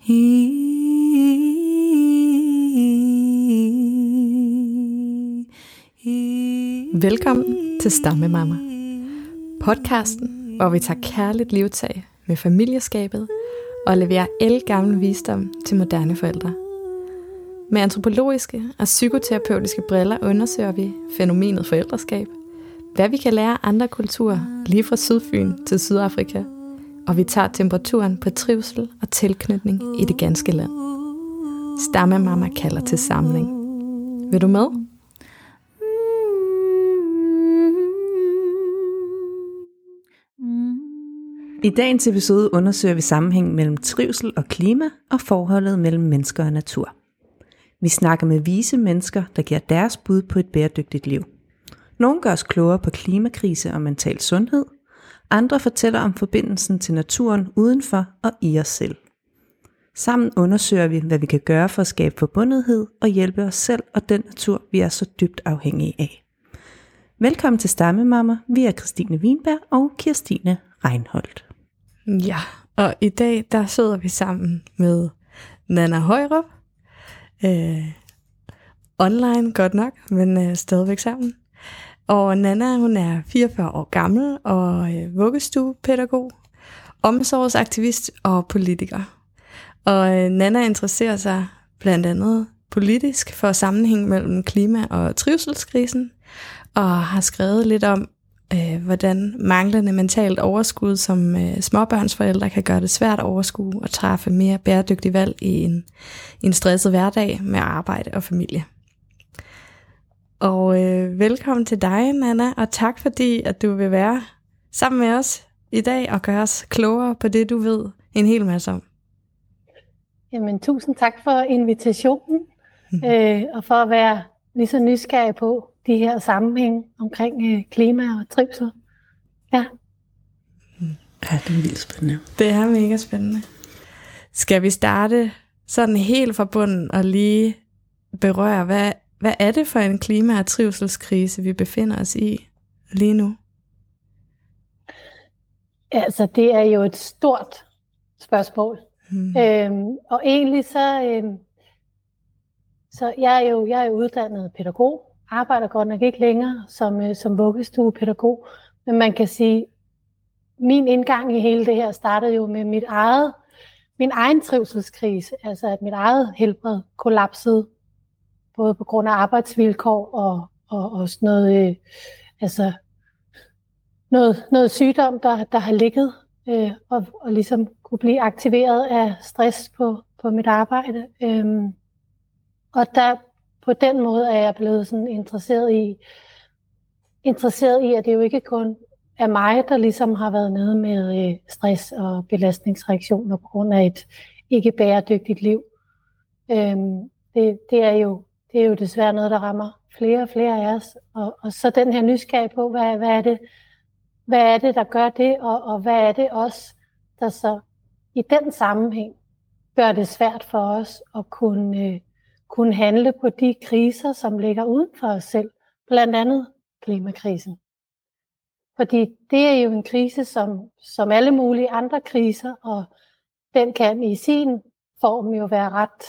Velkommen til Stammemamma, podcasten, hvor vi tager kærligt livtag med familieskabet og leverer ældgammel visdom til moderne forældre. Med antropologiske og psykoterapeutiske briller undersøger vi fænomenet forældreskab, hvad vi kan lære af andre kulturer, lige fra Sydfyn til Sydafrika, og vi tager temperaturen på trivsel og tilknytning i det ganske land. Stammemamma kalder til samling. Vil du med? I dagens episode undersøger vi sammenhængen mellem trivsel og klima og forholdet mellem mennesker og natur. Vi snakker med vise mennesker, der giver deres bud på et bæredygtigt liv. Nogle gør os klogere på klimakrise og mental sundhed. Andre fortæller om forbindelsen til naturen udenfor og i os selv. Sammen undersøger vi, hvad vi kan gøre for at skabe forbundethed og hjælpe os selv og den natur, vi er så dybt afhængige af. Velkommen til Stammemamma. Vi er Christine Wienberg og Kirstine Reinholdt. Ja, og i dag der sidder vi sammen med Nanna Højrup. Online godt nok, men stadigvæk sammen. Og Nanna, hun er 44 år gammel og vuggestuepædagog, omsorgsaktivist og politiker. Og Nanna interesserer sig blandt andet politisk for sammenhæng mellem klima- og trivselskrisen, og har skrevet lidt om, hvordan manglende mentalt overskud som småbørnsforældre kan gøre det svært at overskue og træffe mere bæredygtige valg i en stresset hverdag med arbejde og familie. Og velkommen til dig, Nanna, og tak fordi, at du vil være sammen med os i dag og gøre os klogere på det, du ved en hel masse om. Jamen, tusind tak for invitationen, og for at være lige så nysgerrig på de her sammenhæng omkring klima og trivsel. Ja. Ja, det er vildt spændende. Det er mega spændende. Skal vi starte sådan helt fra bunden og lige berøre, hvad er det for en klima- og trivselskrise, vi befinder os i lige nu? Altså, det er jo et stort spørgsmål. Og egentlig så jeg er jo uddannet pædagog, arbejder godt nok ikke længere som vuggestuepædagog, men man kan sige, min indgang i hele det her startede jo med min egen trivselskrise, altså at mit eget helbred kollapsede, både på grund af arbejdsvilkår og sådan noget, altså noget sygdom, der har ligget og ligesom kunne blive aktiveret af stress på mit arbejde. Og der på den måde er jeg blevet sådan interesseret i, at det jo ikke kun er mig, der ligesom har været nede med stress og belastningsreaktioner på grund af et ikke bæredygtigt liv. Det er jo desværre noget, der rammer flere og flere af os. Og så den her nysgerrighed på, hvad er det, der gør det, og hvad er det også, der så i den sammenhæng gør det svært for os at kunne handle på de kriser, som ligger uden for os selv, blandt andet klimakrisen. Fordi det er jo en krise, som alle mulige andre kriser, og den kan i sin form jo være ret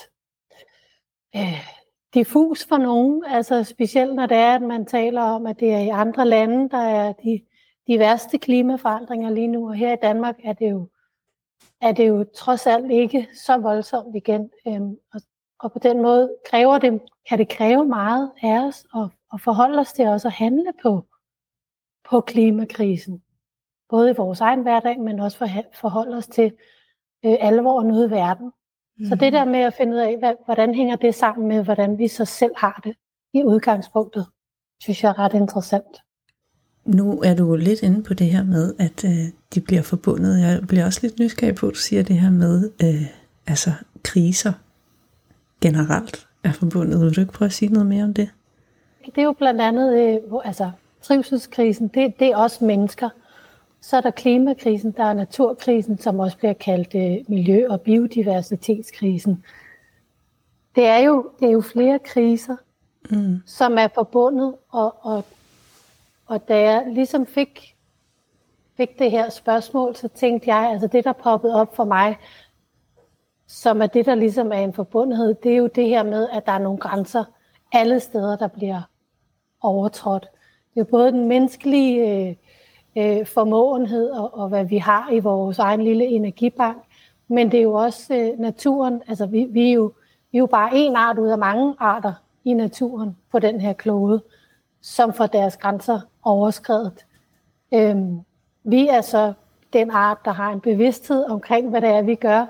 diffus for nogen, altså specielt når det er, at man taler om, at det er i andre lande, der er de værste klimaforandringer lige nu, og her i Danmark er det jo trods alt ikke så voldsomt igen. Og på den måde kan det kræve meget af os at forholde os til også at handle på klimakrisen. Både i vores egen hverdag, men også forholde os til alvoren ude i verden. Så det der med at finde ud af, hvordan hænger det sammen med, hvordan vi så selv har det i udgangspunktet, synes jeg er ret interessant. Nu er du lidt inde på det her med, at de bliver forbundet. Jeg bliver også lidt nysgerrig på, at du siger det her med, altså kriser generelt er forbundet. Vil du ikke prøve at sige noget mere om det? Det er jo blandt andet, trivselskrisen, det er også mennesker. Så er der klimakrisen, der er naturkrisen, som også bliver kaldt miljø- og biodiversitetskrisen. Det er jo flere kriser, som er forbundet, og da jeg ligesom fik det her spørgsmål, så tænkte jeg, altså det der poppede op for mig, som er det, der ligesom er en forbundethed, det er jo det her med, at der er nogle grænser alle steder, der bliver overtrådt. Det er jo både den menneskelige formåenhed og hvad vi har i vores egen lille energibank, men det er jo også naturen. Altså vi er jo bare en art ud af mange arter i naturen på den her klode, som får deres grænser overskredet. Vi er så den art, der har en bevidsthed omkring, hvad det er, vi gør,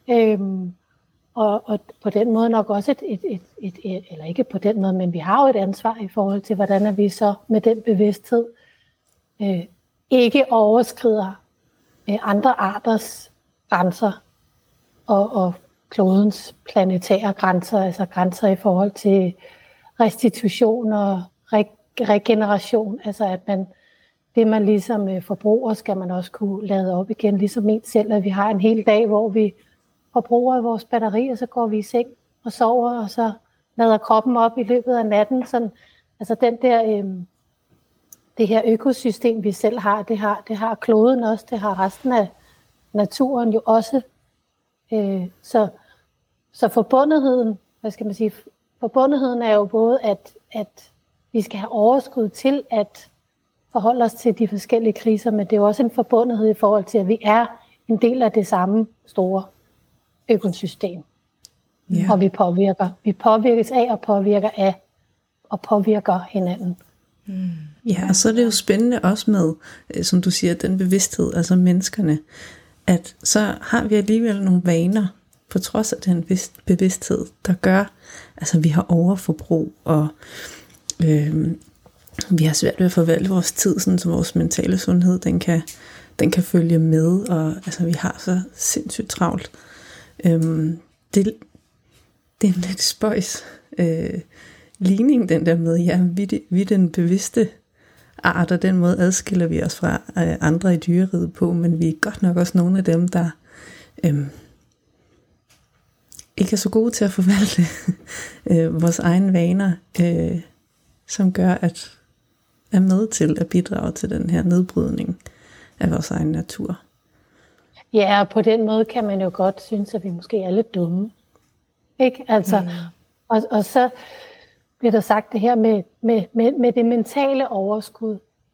og på den måde nok også eller ikke på den måde, men vi har jo et ansvar i forhold til, hvordan er vi så med den bevidsthed ikke overskrider andre arters grænser og klodens planetære grænser, altså grænser i forhold til restitution og regeneration, altså at det man ligesom forbruger, skal man også kunne lade op igen, ligesom en selv, at vi har en hel dag, hvor vi forbruger vores batterier, så går vi i seng og sover, og så lader kroppen op i løbet af natten. Sådan, altså den der, det her økosystem, vi selv har, det har kloden også, det har resten af naturen jo også. Så forbundetheden, hvad skal man sige, forbundetheden er jo både, at vi skal have overskud til at forholde os til de forskellige kriser, men det er jo også en forbundethed i forhold til, at vi er en del af det samme store økosystem. Yeah. Og vi påvirkes af og påvirker af og påvirker hinanden. Ja, og så er det jo spændende også med, som du siger, den bevidsthed, altså menneskerne, at så har vi alligevel nogle vaner, på trods af den bevidsthed, der gør, altså vi har overforbrug, og vi har svært ved at forvalte vores tid, sådan så vores mentale sundhed, den kan følge med, og altså vi har så sindssygt travlt. Det er en lidt spøjs ligning, den der med, ja, vi er den bevidste art, og den måde adskiller vi os fra andre i dyreriget på, men vi er godt nok også nogle af dem, der ikke er så gode til at forvalte vores egne vaner, som gør, at er med til at bidrage til den her nedbrydning af vores egen natur. Ja, og på den måde kan man jo godt synes, at vi måske er lidt dumme. Ikke? Altså, og så bliver der sagt det her med det mentale overskud.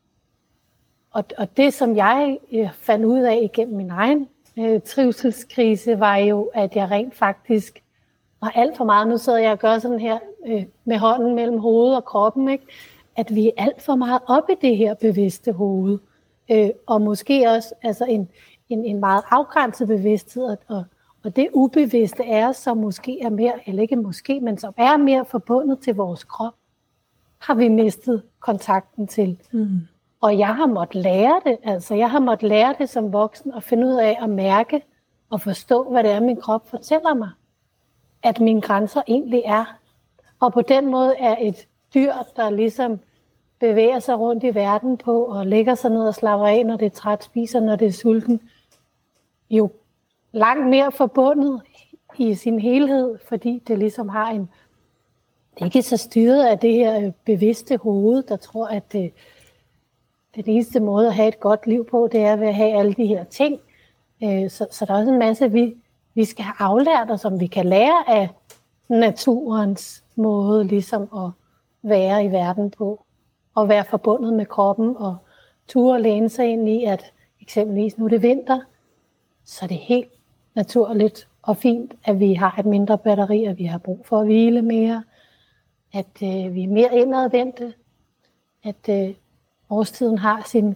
Og det, som jeg fandt ud af igennem min egen trivselskrise, var jo, at jeg rent faktisk var alt for meget. Nu sidder jeg og gør sådan her med hånden mellem hovedet og kroppen, ikke? At vi er alt for meget oppe i det her bevidste hoved. Og måske også altså en meget afgrænset bevidsthed, og det ubevidste er, som måske er mere, eller ikke måske, men som er mere forbundet til vores krop, har vi mistet kontakten til. Og jeg har måttet lære det, altså jeg har måttet lære det som voksen, og finde ud af at mærke og forstå, hvad det er, min krop fortæller mig, at mine grænser egentlig er. Og på den måde er et dyr, der ligesom bevæger sig rundt i verden på, og lægger sig ned og slapper af, når det er træt, spiser, når det er sulten, jo langt mere forbundet i sin helhed, fordi det ligesom har det er ikke så styret af det her bevidste hoved, der tror, at den eneste måde at have et godt liv på, det er ved at have alle de her ting. Så der er også en masse, vi skal have aflært os, som vi kan lære af naturens måde ligesom at være i verden på, og være forbundet med kroppen, og ture læne sig ind i, at eksempelvis nu er det vinter, så er det helt naturligt og fint, at vi har et mindre batteri, at vi har brug for at hvile mere, at vi er mere indadvendte, at årstiden har sine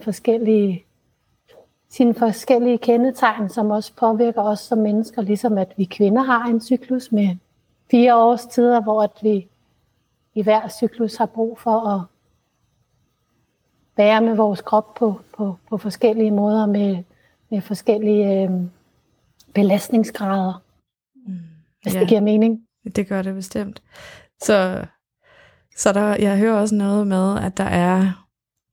forskellige kendetegn, som også påvirker os som mennesker, ligesom at vi kvinder har en cyklus med 4 årstider, hvor at vi i hver cyklus har brug for at være med vores krop på forskellige måder, med forskellige belastningsgrader. Hvis det giver mening. Det gør det bestemt. Så jeg hører også noget med, at der er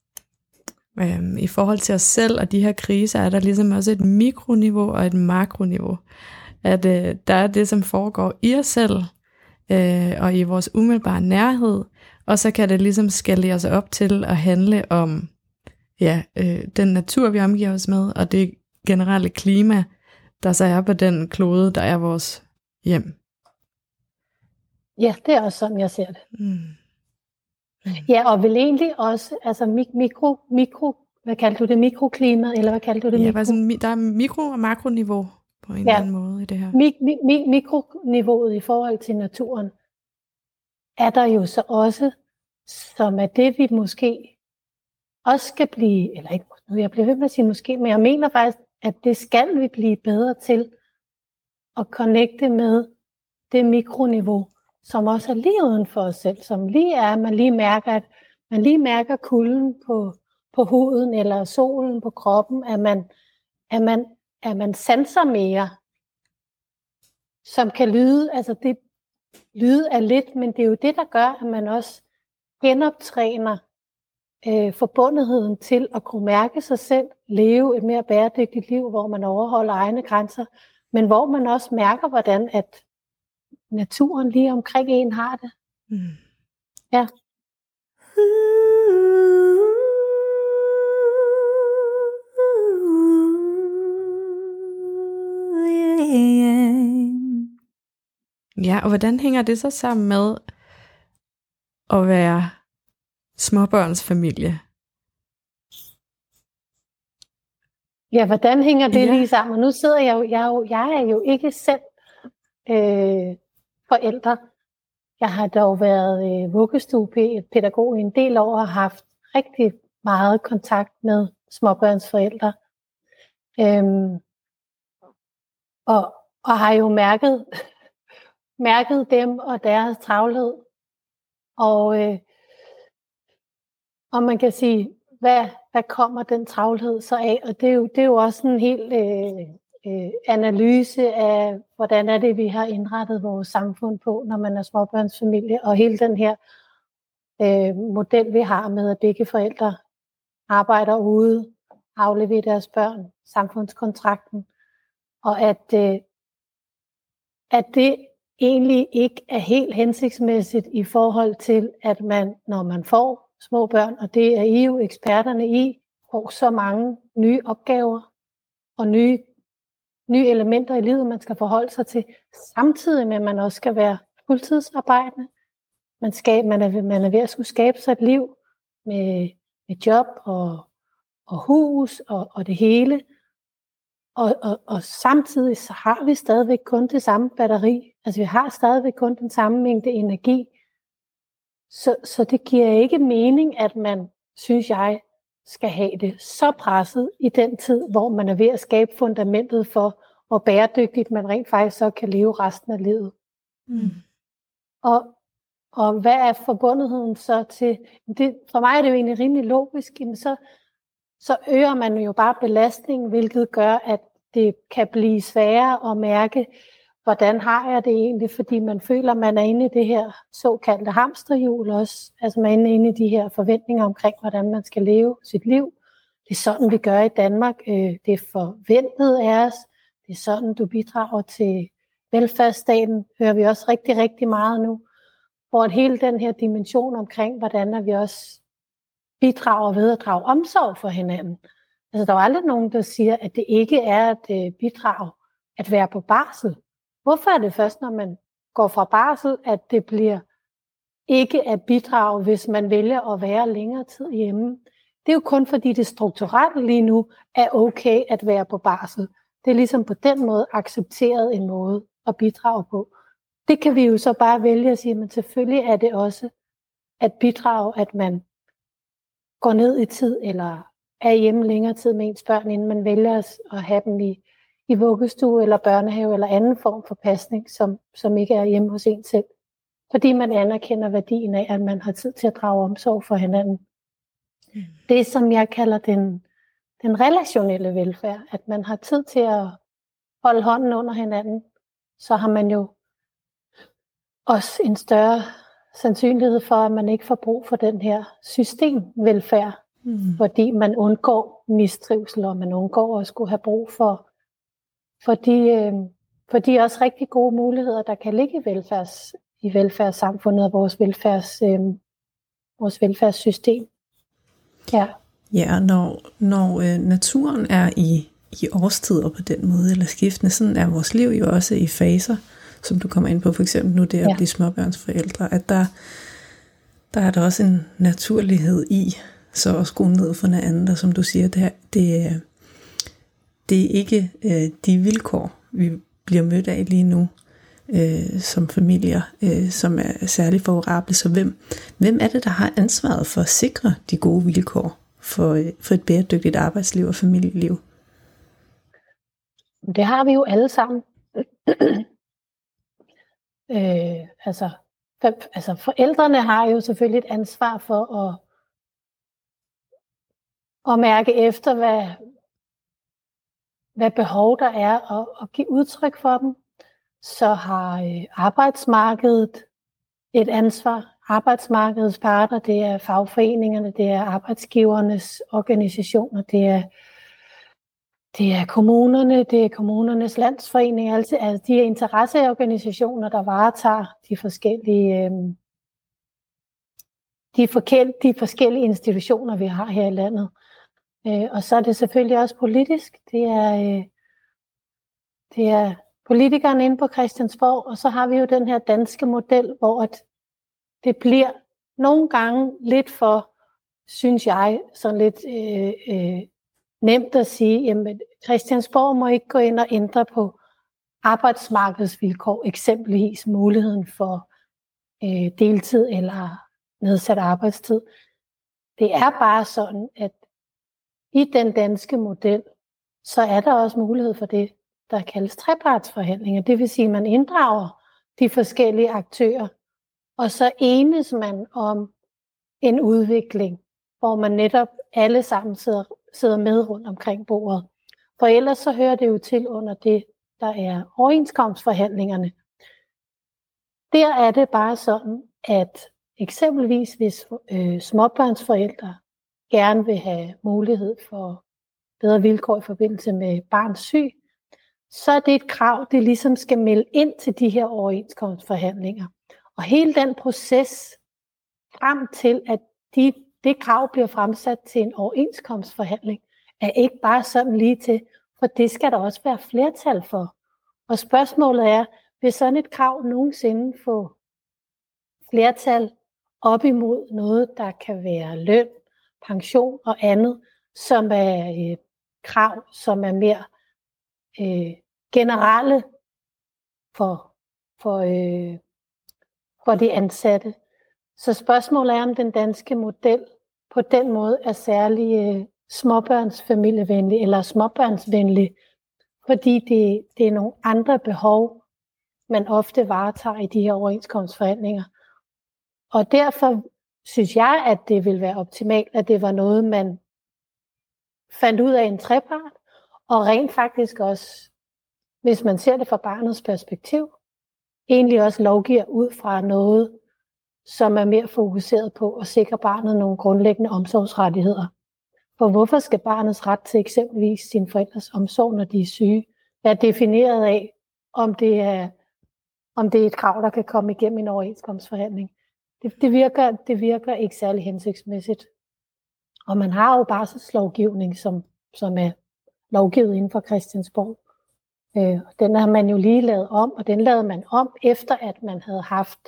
i forhold til os selv og de her kriser, er der ligesom også et mikroniveau og et makroniveau. At der er det, som foregår i os selv og i vores umiddelbare nærhed, og så kan det ligesom skalere sig op til at handle om den natur, vi omgiver os med, og det generelle klima, der så er på den klode, der er vores hjem. Ja, det er også sådan, jeg ser det. Ja, og vel egentlig også, altså mikro, hvad kaldte du det, mikroklimaet, eller hvad kaldte du det? Ja, sådan, der er mikro- og makroniveau på en eller anden måde i det her. Mikroniveauet i forhold til naturen, er der jo så også, som er det, vi måske også skal blive, eller ikke, nu jeg bliver ved med at sige måske, men jeg mener faktisk, at det skal vi blive bedre til at connecte med det mikroniveau, som også er lige uden for os selv, som lige er, at man lige mærker kulden på huden eller solen på kroppen, at man sanser mere, som kan lyde, altså det lyde er lidt, men det er jo det, der gør, at man også genoptræner forbundetheden til at kunne mærke sig selv, leve et mere bæredygtigt liv, hvor man overholder egne grænser, men hvor man også mærker, hvordan at naturen lige omkring en har det. Ja. Ja, og hvordan hænger det så sammen med at være småbørnsfamilie? Ja, hvordan hænger det lige sammen? Og nu sidder jeg er jo ikke selv forældre. Jeg har dog været vuggestuepædagog i en del år og haft rigtig meget kontakt med småbørnsforældre. Og har jo mærket dem og deres travlhed. Og man kan sige, hvad kommer den travlhed så af? Og det er jo også en helt analyse af, hvordan er det, vi har indrettet vores samfund på, når man er småbørnsfamilie. Og hele den her model, vi har med, at begge forældre arbejder ude, afleverer deres børn, samfundskontrakten. Og at det egentlig ikke er helt hensigtsmæssigt i forhold til, at man, når man får små børn, og det er I jo eksperterne i, får så mange nye opgaver og nye elementer i livet, man skal forholde sig til, samtidig med, at man også skal være fuldtidsarbejdende. Man er ved at skulle skabe sig et liv med job og hus og det hele. Og samtidig så har vi stadigvæk kun det samme batteri. Altså vi har stadigvæk kun den samme mængde energi. Så det giver ikke mening, at man, synes jeg, skal have det så presset i den tid, hvor man er ved at skabe fundamentet for, hvor bæredygtigt man rent faktisk så kan leve resten af livet. Og hvad er forbundetheden så til? For mig er det jo egentlig rimelig logisk. Jamen så øger man jo bare belastningen, hvilket gør, at det kan blive sværere at mærke, hvordan har jeg det egentlig, fordi man føler, at man er inde i det her såkaldte hamsterhjul også. Altså man er inde i de her forventninger omkring, hvordan man skal leve sit liv. Det er sådan, vi gør i Danmark. Det er forventet af os. Det er sådan, du bidrager til velfærdsstaten. Hører vi også rigtig, rigtig meget nu. Hvor hele den her dimension omkring, hvordan vi også bidrager ved at drage omsorg for hinanden. Altså der er aldrig nogen, der siger, at det ikke er et bidrag at være på barsel. Hvorfor er det først, når man går fra barsel, at det bliver ikke at bidrage, hvis man vælger at være længere tid hjemme? Det er jo kun fordi det strukturelt lige nu er okay at være på barsel. Det er ligesom på den måde accepteret en måde at bidrage på. Det kan vi jo så bare vælge at sige, men selvfølgelig er det også at bidrage, at man går ned i tid, eller er hjemme længere tid med ens børn, inden man vælger at have dem i vuggestue, eller børnehave, eller anden form for pasning, som ikke er hjemme hos en selv. Fordi man anerkender værdien af, at man har tid til at drage omsorg for hinanden. Det, som jeg kalder den relationelle velfærd, at man har tid til at holde hånden under hinanden, så har man jo også en større sandsynlighed for, at man ikke får brug for den her systemvelfærd, fordi man undgår mistrivsel, og man undgår at skulle have brug for de også rigtig gode muligheder, der kan ligge i velfærdssamfundet og vores velfærdssystem. Ja. Ja, når naturen er i årstider på den måde, eller skiftende, sådan er vores liv jo også i faser. som du kommer ind på, for eksempel nu det at blive småbørnsforældre, at der er der også en naturlighed i, så at skrue ned for noget andet, og som du siger, det er ikke de vilkår, vi bliver mødt af lige nu, som familier, som er særligt favorable. Så hvem er det, der har ansvaret for at sikre de gode vilkår for et bæredygtigt arbejdsliv og familieliv? Det har vi jo alle sammen. Altså forældrene har jo selvfølgelig et ansvar for at mærke efter, hvad behov der er, og give udtryk for dem. Så har arbejdsmarkedet et ansvar. Arbejdsmarkedets parter, det er fagforeningerne, det er arbejdsgivernes organisationer, det er kommunerne, det er kommunernes landsforening, altså de interesseorganisationer, der varetager de forskellige institutioner, vi har her i landet. Og så er det selvfølgelig også politisk. Det er politikerne inde på Christiansborg, og så har vi jo den her danske model, hvor det bliver nogle gange lidt for, synes jeg, sådan lidt nemt at sige, jamen Christiansborg må ikke gå ind og ændre på arbejdsmarkedsvilkår, eksempelvis muligheden for deltid eller nedsat arbejdstid. Det er bare sådan, at i den danske model, så er der også mulighed for det, der kaldes trepartsforhandlinger. Det vil sige, at man inddrager de forskellige aktører, og så enes man om en udvikling, hvor man netop alle sammen sidder med rundt omkring bordet. For ellers så hører det jo til under det, der er overenskomstforhandlingerne. Der er det bare sådan, at eksempelvis hvis småbørnsforældre gerne vil have mulighed for bedre vilkår i forbindelse med barns syg, så er det et krav, det ligesom skal melde ind til de her overenskomstforhandlinger. Og hele den proces frem til, at det krav bliver fremsat til en overenskomstforhandling, er ikke bare sådan lige til, for det skal der også være flertal for. Og spørgsmålet er, vil sådan et krav nogensinde få flertal op imod noget, der kan være løn, pension og andet, som er krav, som er mere generelle for de ansatte. Så spørgsmålet er, om den danske model på den måde er særlig småbørnsfamilievenlig eller småbørnsvenlig, fordi det er nogle andre behov, man ofte varetager i de her overenskomstforhandlinger. Og derfor synes jeg, at det vil være optimalt, at det var noget, man fandt ud af en trepart, og rent faktisk også, hvis man ser det fra barnets perspektiv, egentlig også lovgiver ud fra noget, som er mere fokuseret på at sikre barnet nogle grundlæggende omsorgsrettigheder. For hvorfor skal barnets ret til eksempelvis sine forældres omsorg, når de er syge, være defineret af, om det er et krav, der kan komme igennem en overenskomstforhandling? Det virker ikke særlig hensigtsmæssigt. Og man har jo barselslovgivning, som er lovgivet inden for Christiansborg. Den har man jo lige lavet om, og den lavede man om efter, at man havde haft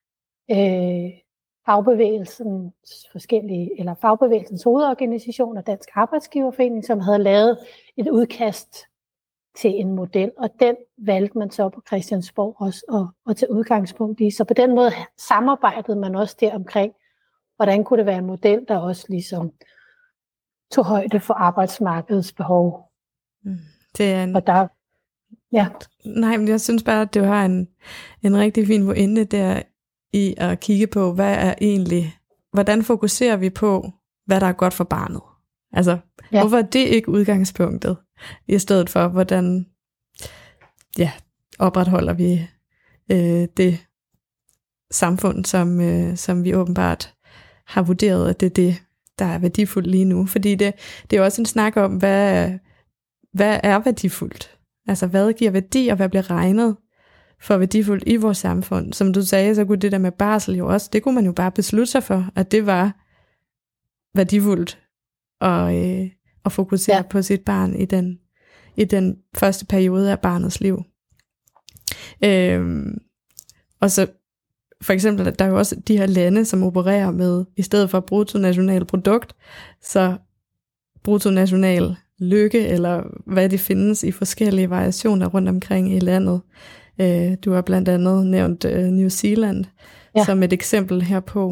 fagbevægelsens hovedorganisation og Dansk Arbejdsgiverforening, som havde lavet et udkast til en model, og den valgte man så på Christiansborg også at tage udgangspunkt i. Så på den måde samarbejdede man også der omkring, hvordan kunne det være en model, der også ligesom tog højde for arbejdsmarkedets behov. Det er og der, ja. Nej, men jeg synes bare, at det har en rigtig fin pointe der i at kigge på, hvordan fokuserer vi på, hvad der er godt for barnet? Altså, hvorfor er det ikke udgangspunktet? I stedet for, hvordan opretholder vi det samfund, som vi åbenbart har vurderet, at det er det, der er værdifuldt lige nu. Fordi det er jo også en snak om, hvad er værdifuldt? Altså, hvad giver værdi, og hvad bliver regnet for værdifuldt i vores samfund? Som du sagde, så kunne det der med barsel jo også, det kunne man jo bare beslutte sig for, at det var værdifuldt at fokusere på sit barn i den første periode af barnets liv. Og så for eksempel, der er jo også de her lande, som opererer med, i stedet for bruttonationalprodukt, så bruttonational lykke, eller hvad det findes i forskellige variationer rundt omkring i landet. Du har blandt andet nævnt New Zealand som et eksempel herpå.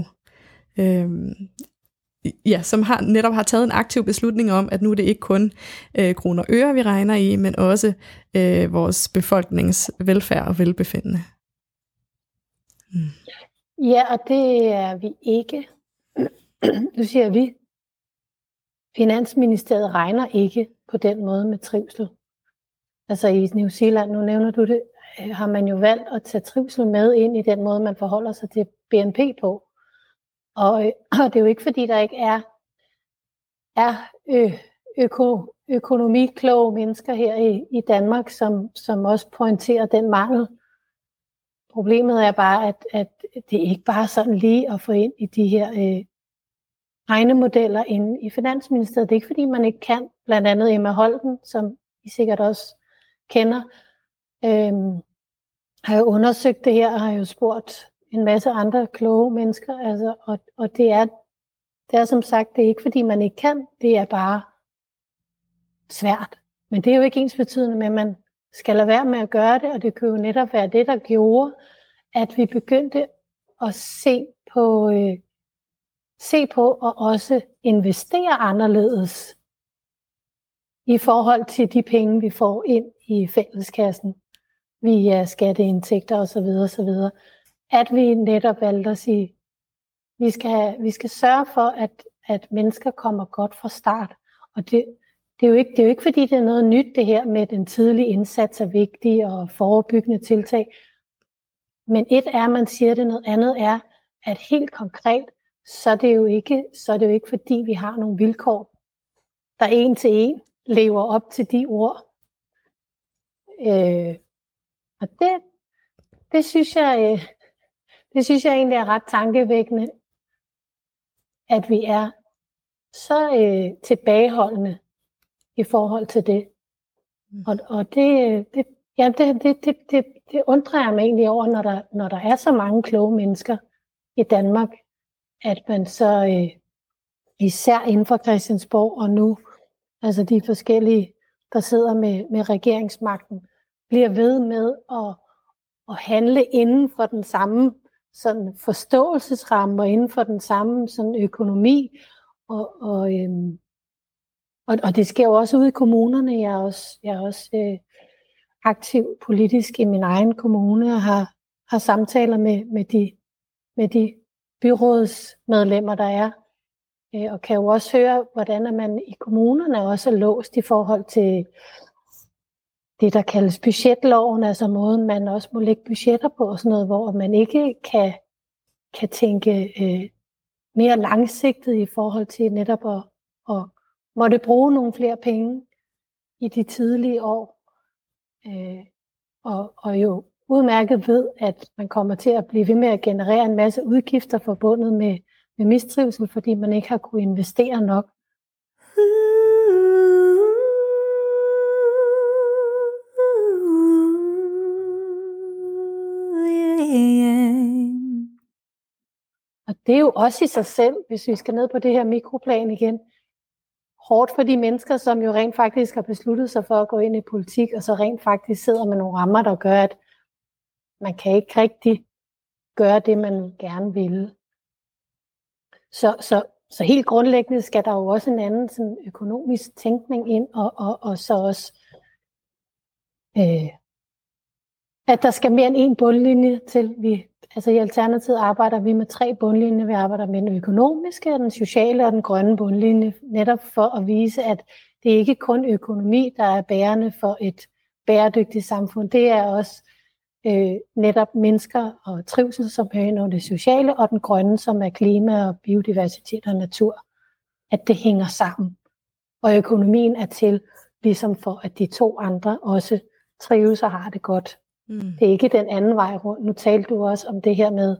Som netop har taget en aktiv beslutning om, at nu er det ikke kun kroner og øre, vi regner i, men også vores befolknings velfærd og velbefindende. Ja, og det er vi ikke. Nu siger vi, Finansministeriet regner ikke på den måde med trivsel. Altså i New Zealand, nu nævner du det, har man jo valgt at tage trivsel med ind i den måde, man forholder sig til BNP på. Og det er jo ikke fordi, der ikke er økonomikloge mennesker her i Danmark, som også pointerer den mangel. Problemet er bare, at det ikke bare er sådan lige at få ind i de her regnemodeller inde i Finansministeriet. Det er ikke fordi, man ikke kan. Blandt andet Emma Holten, som I sikkert også kender, har jo undersøgt det her og har jo spurgt en masse andre kloge mennesker. Altså, og det er som sagt, det er ikke fordi, man ikke kan. Det er bare svært. Men det er jo ikke ensbetydende med, at man skal lade være med at gøre det, og det kan jo netop være det, der gjorde, at vi begyndte at se på og også investere anderledes i forhold til de penge, vi får ind i fælleskassen via skatteindtægter osv. osv. At vi netop valgte at sige, vi skal sørge for, at mennesker kommer godt fra start. Og det er jo ikke fordi, det er noget nyt, det her med den tidlige indsats er vigtig og forebyggende tiltag. Men et er, man siger det, noget andet er, at helt konkret, så er det jo ikke fordi, vi har nogle vilkår, der en til en lever op til de ord. Og det synes jeg egentlig er ret tankevækkende, at vi er så tilbageholdende i forhold til det. Og det undrer jeg mig egentlig over, når der er så mange kloge mennesker i Danmark, at man så især inden for Christiansborg og nu, altså de forskellige, der sidder med regeringsmagten, bliver ved med at handle inden for den samme sådan forståelsesramme og inden for den samme sådan økonomi. Og det sker jo også ude i kommunerne. Jeg er også aktiv politisk i min egen kommune og har samtaler med de byrådsmedlemmer, der er. Og kan jo også høre, hvordan man i kommunerne også er låst i forhold til det, der kaldes budgetloven, altså måden, man også må lægge budgetter på og sådan noget, hvor man ikke kan tænke mere langsigtet i forhold til netop at måtte bruge nogle flere penge i de tidlige år. Og jo udmærket ved, at man kommer til at blive ved med at generere en masse udgifter forbundet med mistrivsel, fordi man ikke har kunnet investere nok. Og det er jo også i sig selv, hvis vi skal ned på det her mikroplan igen, hårdt for de mennesker, som jo rent faktisk har besluttet sig for at gå ind i politik, og så rent faktisk sidder med nogle rammer, der gør, at man kan ikke rigtig gøre det, man gerne vil. Så helt grundlæggende skal der jo også en anden sådan økonomisk tænkning ind, og så også, at der skal mere end en bundlinje til. Altså i Alternativet arbejder vi med 3 bundlinjer. Vi arbejder med den økonomiske, den sociale og den grønne bundlinje, netop for at vise, at det ikke kun økonomi, der er bærende for et bæredygtigt samfund. Det er også netop mennesker og trivsel, som hører ind under det sociale, og den grønne, som er klima og biodiversitet og natur. At det hænger sammen. Og økonomien er til, ligesom for, at de 2 andre også trives og har det godt. Det er ikke den anden vej rundt. Nu talte du også om det her med,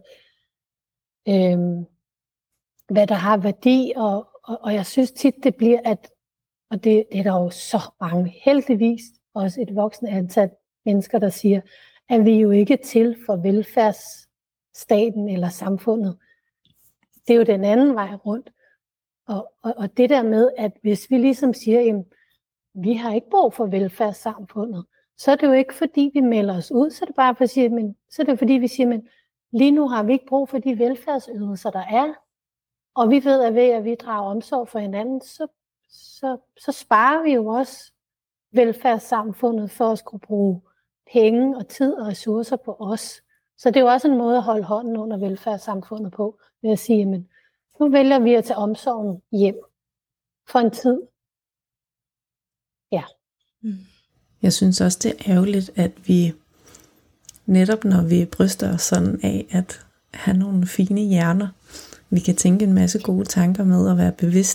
hvad der har værdi, og jeg synes tit, det bliver, og det er der jo så mange, heldigvis også et voksende antal mennesker, der siger, er vi jo ikke til for velfærdsstaten eller samfundet. Det er jo den anden vej rundt. Og det der med, at hvis vi ligesom siger, jamen, vi har ikke brug for velfærdssamfundet, så er det jo ikke fordi, vi melder os ud, så er det bare fordi, vi siger, men lige nu har vi ikke brug for de velfærdsydelser, der er, og vi ved, at ved at vi drager omsorg for hinanden, så sparer vi jo også velfærdssamfundet for at skulle bruge penge og tid og ressourcer på os. Så det er jo også en måde at holde hånden under velfærdssamfundet på, ved at sige, men nu vælger vi at tage omsorgen hjem for en tid. Ja. Jeg synes også, det er ærgerligt, at vi netop når vi bryster os sådan af at have nogle fine hjerner, vi kan tænke en masse gode tanker med at være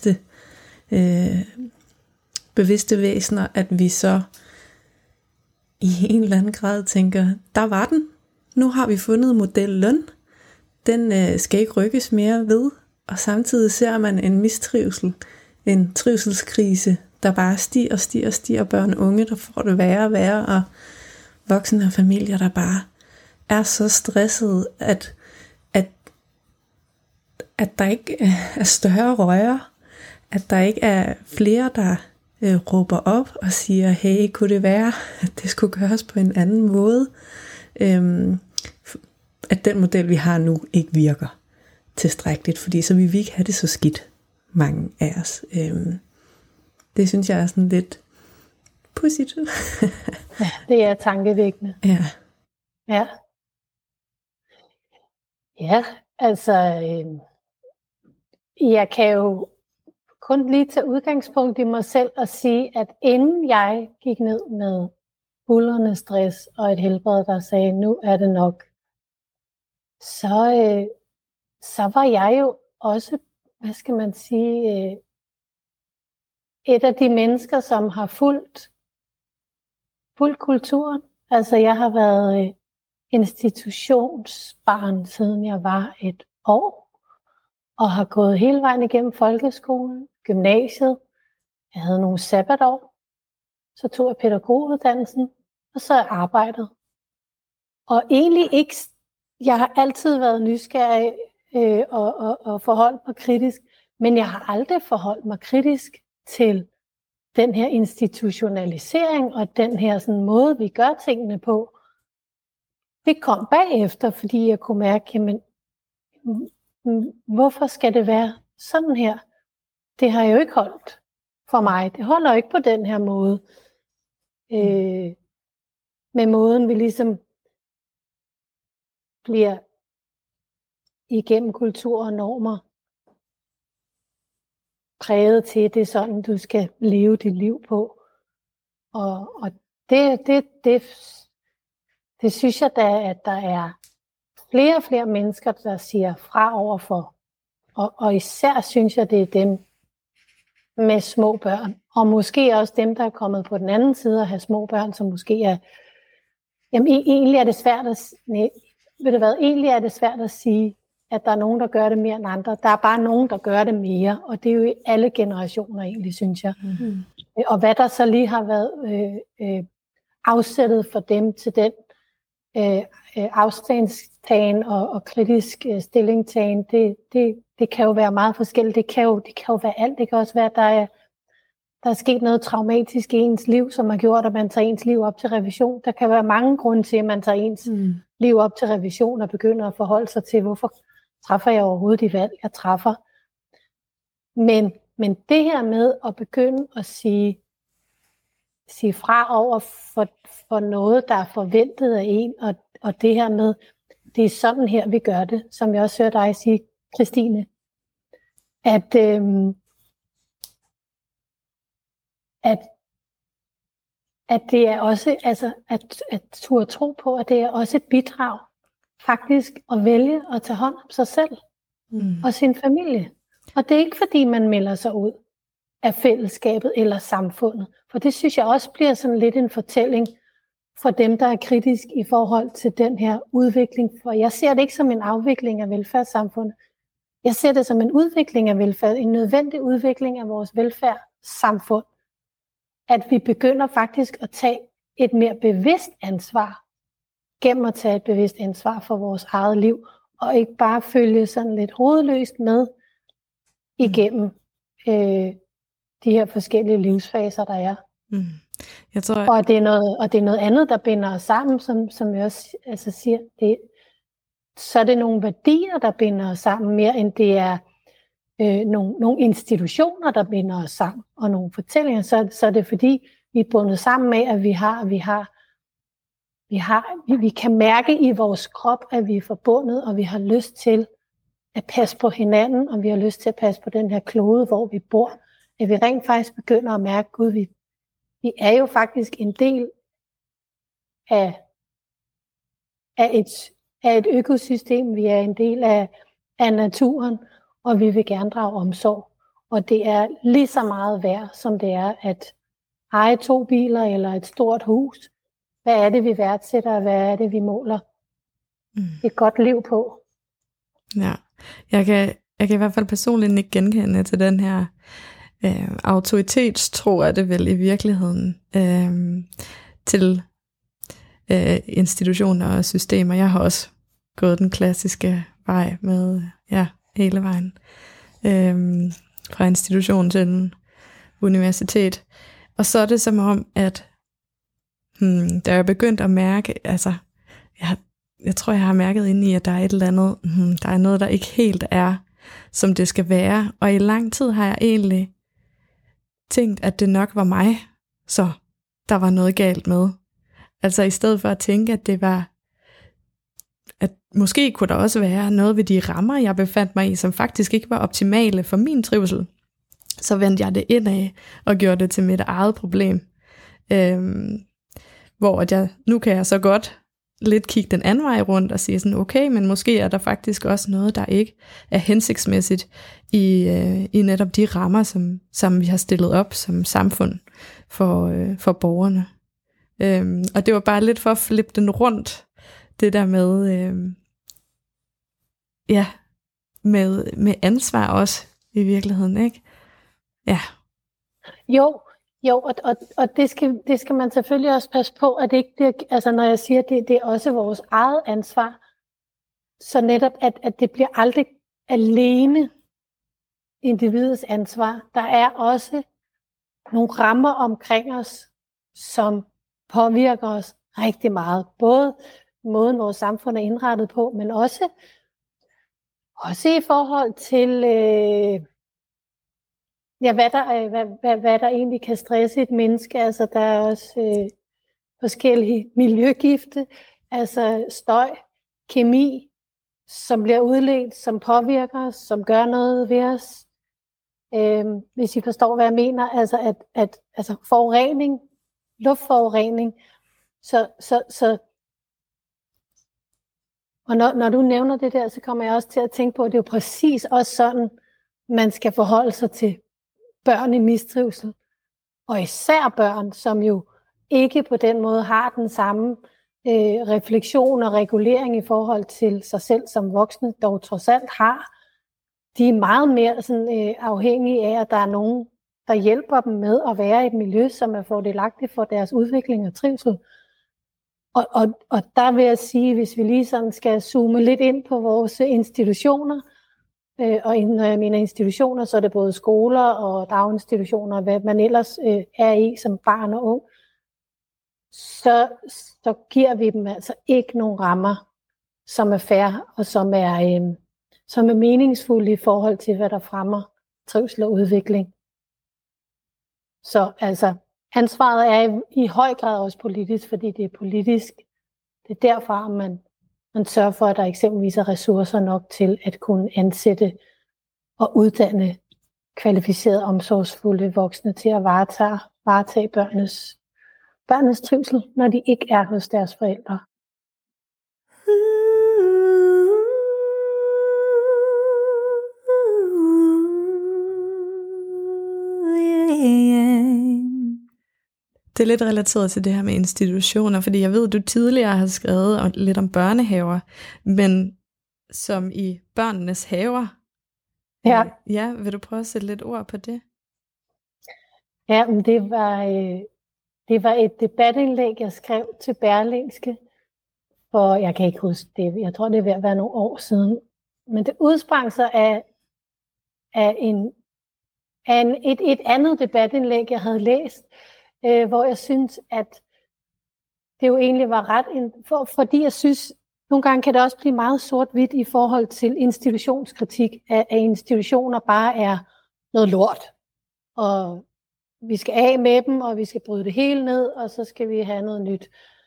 bevidste væsener, at vi så i en eller anden grad tænker, der var den. Nu har vi fundet modellen. Den skal ikke rykkes mere ved. Og samtidig ser man en mistrivsel, en trivselskrise, der bare stiger. Børn og unge, der får det værre og værre, og voksne og familier, der bare er så stressede, at der ikke er større rører, at der ikke er flere, der råber op og siger, hey, kunne det være, at det skulle gøres på en anden måde, at den model, vi har nu, ikke virker tilstrækkeligt, fordi så vil vi ikke have det så skidt, mange af os. Det synes jeg er sådan lidt pudsigt. Ja, det er tankevækkende. Ja. Ja. Ja, altså, jeg kan jo kun lige tage udgangspunkt i mig selv og sige, at inden jeg gik ned med buldrende stress og et helbred, der sagde, nu er det nok, så var jeg jo også, hvad skal man sige, et af de mennesker, som har fulgt kulturen. Altså jeg har været institutionsbarn, siden jeg var 1 år, og har gået hele vejen igennem folkeskolen, gymnasiet. Jeg havde nogle sabbatår, så tog jeg pædagoguddannelsen, og så arbejdet. Og egentlig ikke, jeg har altid været nysgerrig og forholdt mig kritisk, men jeg har aldrig forholdt mig kritisk til den her institutionalisering og den her sådan måde, vi gør tingene på. Det kom bagefter, fordi jeg kunne mærke, jamen, hvorfor skal det være sådan her? Det har jo ikke holdt for mig. Det holder ikke på den her måde. Med måden, vi ligesom bliver igennem kultur og normer præget til, det er sådan, du skal leve dit liv på. Og det synes jeg da, at der er flere og flere mennesker, der siger fra overfor. Og især synes jeg, det er dem med små børn. Og måske også dem, der er kommet på den anden side og have små børn, som måske er... Jamen, egentlig er det svært at sige, at der er nogen, der gør det mere end andre. Der er bare nogen, der gør det mere, og det er jo i alle generationer egentlig, synes jeg. Mm-hmm. Og hvad der så lige har været afsættet for dem til den afstandstagen og kritisk stillingtagen, det kan jo være meget forskelligt. Det kan jo være alt. Det kan også være, at der er sket noget traumatisk i ens liv, som har gjort, at man tager ens liv op til revision. Der kan være mange grunde til, at man tager ens liv op til revision og begynder at forholde sig til, hvorfor træffer jeg overhovedet de valg, jeg træffer. Men det her med at begynde at sige fra over for noget, der er forventet af en, og det her med, det er sådan her, vi gør det, som jeg også hører dig sige, Christine, at det er også, altså at turde tro på, at det er også et bidrag, faktisk at vælge at tage hånd om sig selv og sin familie. Og det er ikke fordi, man melder sig ud af fællesskabet eller samfundet. For det synes jeg også bliver sådan lidt en fortælling for dem, der er kritisk i forhold til den her udvikling. For jeg ser det ikke som en afvikling af velfærdssamfundet. Jeg ser det som en udvikling af velfærd, en nødvendig udvikling af vores velfærdssamfund. At vi begynder faktisk at tage et mere bevidst ansvar gennem at tage et bevidst ansvar for vores eget liv, og ikke bare følge sådan lidt hovedløst med igennem de her forskellige livsfaser, der er. Mm. Jeg tror, og det er noget andet, der binder os sammen, som jeg også siger. Så er det nogle værdier, der binder os sammen, mere end det er nogle institutioner, der binder os sammen, og nogle fortællinger. Så er det fordi, vi er bundet sammen med, at vi kan mærke i vores krop, at vi er forbundet, og vi har lyst til at passe på hinanden, og vi har lyst til at passe på den her klode, hvor vi bor. At vi rent faktisk begynder at mærke, Gud, vi er jo faktisk en del af et økosystem, vi er en del af naturen, og vi vil gerne drage omsorg. Og det er lige så meget værd, som det er at eje 2 biler eller et stort hus. Hvad er det, vi værdsætter, og hvad er det, vi måler et godt liv på? Ja, jeg kan i hvert fald personligt ikke genkende til den her autoritetstro, er det vel i virkeligheden, til institutioner og systemer. Jeg har også gået den klassiske vej med hele vejen fra institution til universitet. Og så er det som om, at da jeg begyndte at mærke, altså jeg tror jeg har mærket ind i, at der er et eller andet, der er noget, der ikke helt er, som det skal være. Og i lang tid har jeg egentlig tænkt, at det nok var mig, så der var noget galt med. Altså i stedet for at tænke, at det var, at måske kunne der også være noget ved de rammer, jeg befandt mig i, som faktisk ikke var optimale for min trivsel. Så vendte jeg det indad og gjorde det til mit eget problem. Hvor at nu kan jeg så godt lidt kigge den anden vej rundt og sige sådan, okay, men måske er der faktisk også noget, der ikke er hensigtsmæssigt i netop de rammer, som vi har stillet op som samfund for borgerne. Og det var bare lidt for at flippe den rundt, det der med ansvar også i virkeligheden, ikke? Ja. Jo, og det skal man selvfølgelig også passe på, at det ikke bliver, altså når jeg siger, det er også vores eget ansvar, så netop, at det bliver aldrig alene individets ansvar. Der er også nogle rammer omkring os, som påvirker os rigtig meget. Både måden, vores samfund er indrettet på, men også i forhold til hvad der egentlig kan stresse et menneske. Altså, der er også forskellige miljøgifte, altså støj, kemi, som bliver udledt, som påvirker os, som gør noget ved os. Hvis I forstår, hvad jeg mener, altså forurening, luftforurening, så og når du nævner det der, så kommer jeg også til at tænke på, at det er jo præcis også sådan, man skal forholde sig til børn i mistrivsel. Og især børn, som jo ikke på den måde har den samme refleksion og regulering i forhold til sig selv som voksne, dog trods alt har. De er meget mere sådan, afhængige af, at der er nogen, der hjælper dem med at være i et miljø, som er fordelagtigt for deres udvikling og trivsel. Og der vil jeg sige, hvis vi lige sådan skal zoome lidt ind på vores institutioner, og når jeg mener institutioner, så er det både skoler og daginstitutioner, hvad man ellers er i som barn og ung, så giver vi dem altså ikke nogen rammer, som er fair og som er meningsfulde i forhold til, hvad der fremmer trivsel og udvikling. Så altså, ansvaret er i høj grad også politisk, fordi det er politisk. Det er derfor, man sørger for, at der eksempelvis er ressourcer nok til at kunne ansætte og uddanne kvalificerede, omsorgsfulde voksne til at varetage børnenes trivsel, når de ikke er hos deres forældre. Det er lidt relateret til det her med institutioner, fordi jeg ved, at du tidligere har skrevet lidt om børnehaver, men som i børnenes haver. Ja. Ja, vil du prøve at sætte lidt ord på det? Ja, men det var et debatindlæg, jeg skrev til Berlingske for, jeg kan ikke huske det, jeg tror det er ved at være nogle år siden, men det udsprang sig af et andet debatindlæg, jeg havde læst, hvor jeg synes, at det jo egentlig var fordi jeg synes, nogle gange kan det også blive meget sort-hvidt i forhold til institutionskritik, at institutioner bare er noget lort, og vi skal af med dem, og vi skal bryde det hele ned, og så skal vi have noget nyt.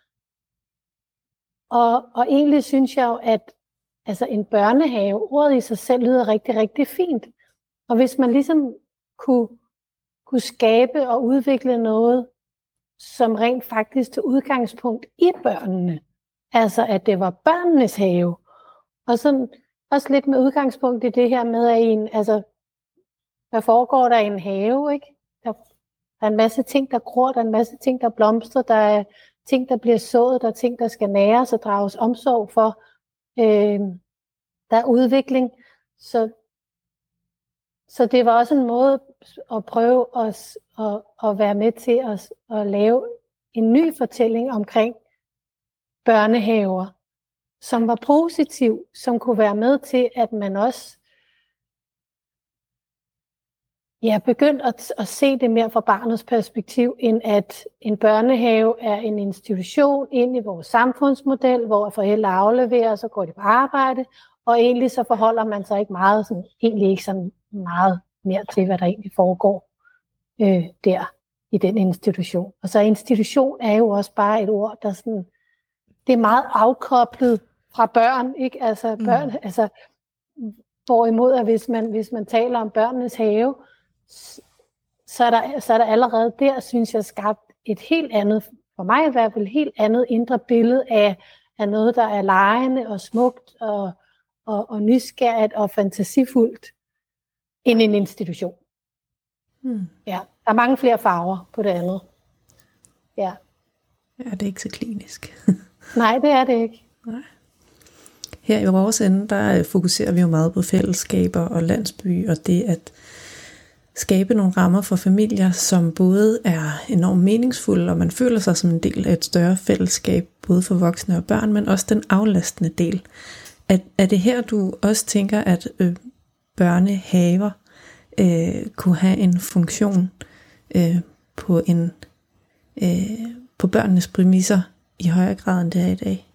Og egentlig synes jeg jo, at altså en børnehave, ordet i sig selv lyder rigtig, rigtig fint. Og hvis man ligesom kunne skabe og udvikle noget, som rent faktisk tog udgangspunkt i børnene, altså at det var børnenes have, og sådan også lidt med udgangspunkt i det her med, at hvad foregår der i en have, ikke? Der er en masse ting, der gror, der er en masse ting, der blomstrer, der er ting, der bliver sået, der er ting, der skal næres og drages omsorg for. Der er udvikling. Så det var også en måde at prøve at være med til at lave en ny fortælling omkring børnehaver, som var positiv, som kunne være med til, at man også begyndte at se det mere fra barnets perspektiv, end at en børnehave er en institution ind i vores samfundsmodel, hvor forældre afleverer, og så går de på arbejde, og egentlig så forholder man sig ikke meget mere til, hvad der egentlig foregår der i den institution. Og så institution er jo også bare et ord, der sådan, det er meget afkoblet fra børn, ikke? Altså børn, hvorimod at hvis man taler om børnenes have, så er der allerede der, synes jeg, skabt et helt andet, for mig i hvert fald, helt andet indre billede af noget, der er legende og smukt og nysgerrigt og fantasifuldt end en institution. Ja, der er mange flere farver på det andet. Ja, det er ikke så klinisk. Nej, det er det ikke. Nej. Her i vores ende, der fokuserer vi jo meget på fællesskaber og landsby, og det at skabe nogle rammer for familier, som både er enormt meningsfulde, og man føler sig som en del af et større fællesskab, både for voksne og børn, men også den aflastende del. Er det her, du også tænker, at børnehaver kunne have en funktion på børnenes præmisser i højere grad, end det er i dag?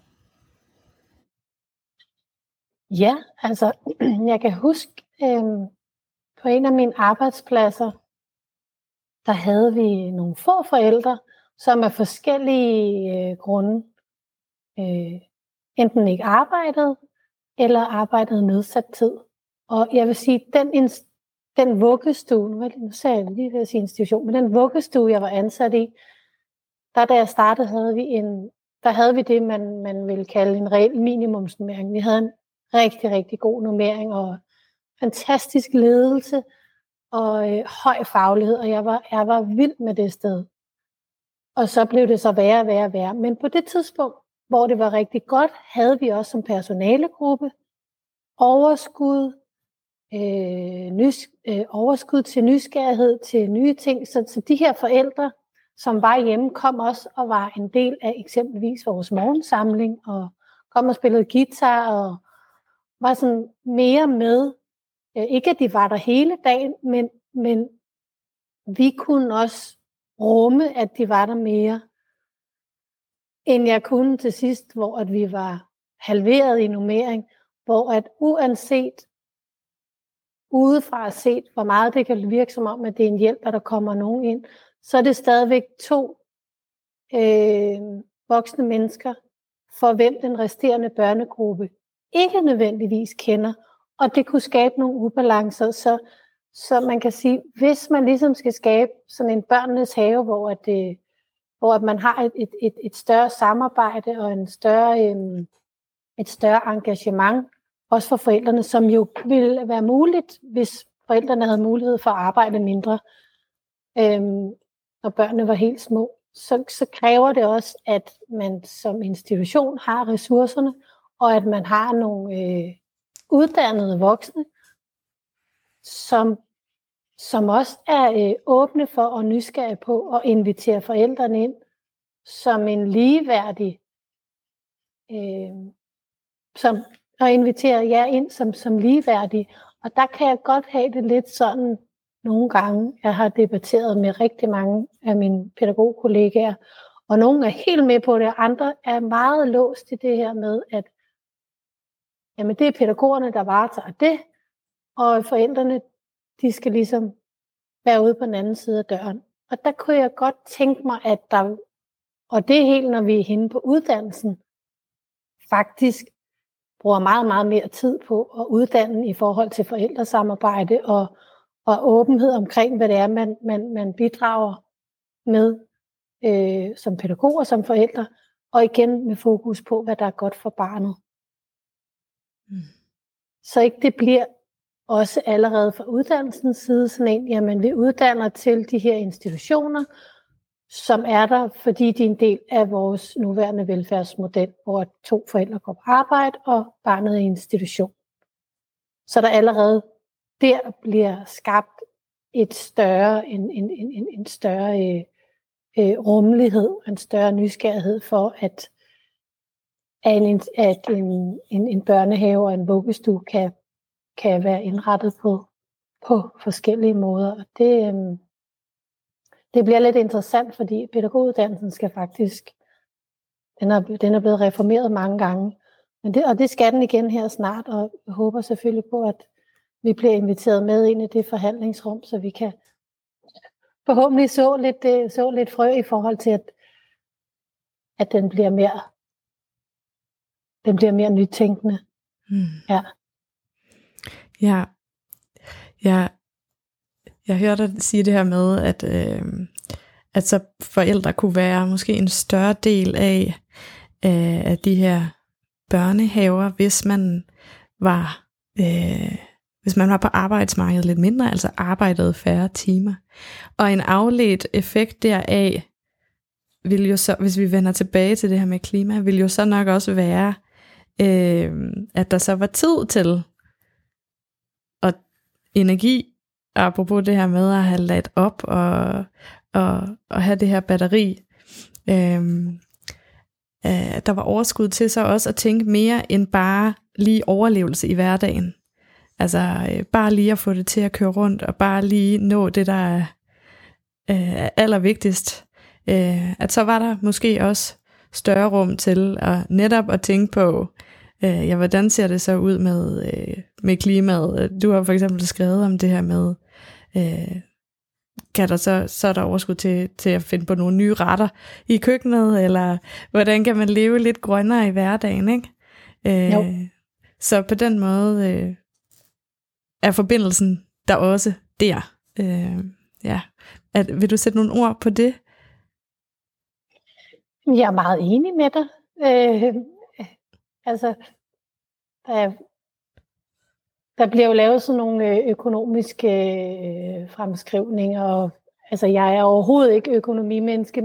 Ja, altså jeg kan huske på en af mine arbejdspladser, der havde vi nogle få forældre, som af forskellige grunde enten ikke arbejdede, eller arbejdede nedsat tid. Og jeg vil sige, den vuggestue, nu sagde jeg lige ved at sige institution, men den vuggestue, jeg var ansat i, da jeg startede, havde vi det, man ville kalde en reel minimumsnormering. Vi havde en rigtig, rigtig god normering og fantastisk ledelse og høj faglighed, og jeg var vild med det sted. Og så blev det så værre. Men på det tidspunkt, hvor det var rigtig godt, havde vi også som personalegruppe overskud til nysgerrighed, til nye ting. Så de her forældre, som var hjemme, kom også og var en del af eksempelvis vores morgensamling, og kom og spillede guitar, og var sådan mere med. Ikke at de var der hele dagen, men vi kunne også rumme, at de var der mere, end jeg kunne til sidst, hvor at vi var halveret i normering, hvor at uanset udefra set, hvor meget det kan virke som om, at det er en hjælp, at der kommer nogen ind, så er det stadigvæk 2 voksne mennesker, for hvem den resterende børnegruppe ikke nødvendigvis kender, og det kunne skabe nogle ubalancer, så man kan sige, hvis man ligesom skal skabe sådan en børnenes have, hvor man har et større samarbejde og et større engagement, også for forældrene, som jo ville være muligt, hvis forældrene havde mulighed for at arbejde mindre, når børnene var helt små, så kræver det også, at man som institution har ressourcerne, og at man har nogle uddannede voksne, som også er åbne for og nysgerrige på at invitere forældrene ind som en ligeværdig og inviterer jer ind som ligeværdige. Og der kan jeg godt have det lidt sådan nogle gange. Jeg har debatteret med rigtig mange af mine pædagogkollegaer, og nogle er helt med på det, og andre er meget låst i det her med, at jamen, det er pædagogerne, der varetager det, og forældrene, de skal ligesom være ude på den anden side af døren. Og der kunne jeg godt tænke mig, at der, og det er helt, når vi er henne på uddannelsen, faktisk bruger meget, meget mere tid på at uddanne i forhold til forældresamarbejde og åbenhed omkring, hvad det er, man bidrager med som pædagog og som forældre, og igen med fokus på, hvad der er godt for barnet. Så ikke det bliver også allerede fra uddannelsens side sådan en, jamen vi uddanner til de her institutioner, som er der, fordi de er en del af vores nuværende velfærdsmodel, hvor 2 forældre går på arbejde, og barnet er i institution. Så der allerede der bliver skabt et større, en større rummelighed, en større nysgerrighed for, at en børnehave og en vuggestue kan være indrettet på forskellige måder. Og det bliver lidt interessant, fordi pædagoguddannelsen skal faktisk, den er blevet reformeret mange gange, og det skal den igen her snart, og jeg håber selvfølgelig på, at vi bliver inviteret med ind i det forhandlingsrum, så vi kan forhåbentlig så lidt frø i forhold til, at den bliver mere nytænkende. Ja. Jeg hørte dig sige det her med, at så forældre kunne være måske en større del af de her børnehaver, hvis man var på arbejdsmarkedet lidt mindre, altså arbejdede færre timer. Og en afledt effekt deraf vil jo så, hvis vi vender tilbage til det her med klima, vil jo så nok også være, at der så var tid til og energi, apropos det her med at have ladt op og have det her batteri, der var overskud til så også at tænke mere end bare lige overlevelse i hverdagen. Altså bare lige at få det til at køre rundt, og bare lige nå det, der er allervigtigst. At så var der måske også større rum til netop at tænke på, hvordan ser det så ud med klimaet. Du har for eksempel skrevet om det her med, kan der så er der overskud til at finde på nogle nye retter i køkkenet, eller hvordan kan man leve lidt grønnere i hverdagen, ikke? Så på den måde er forbindelsen der også der. Vil du sætte nogle ord på det? Jeg er meget enig med dig. Der bliver jo lavet sådan nogle økonomiske fremskrivninger, og altså jeg er overhovedet ikke økonomimenneske,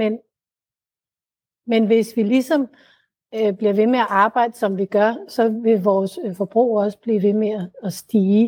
men hvis vi ligesom bliver ved med at arbejde, som vi gør, så vil vores forbrug også blive ved med at stige.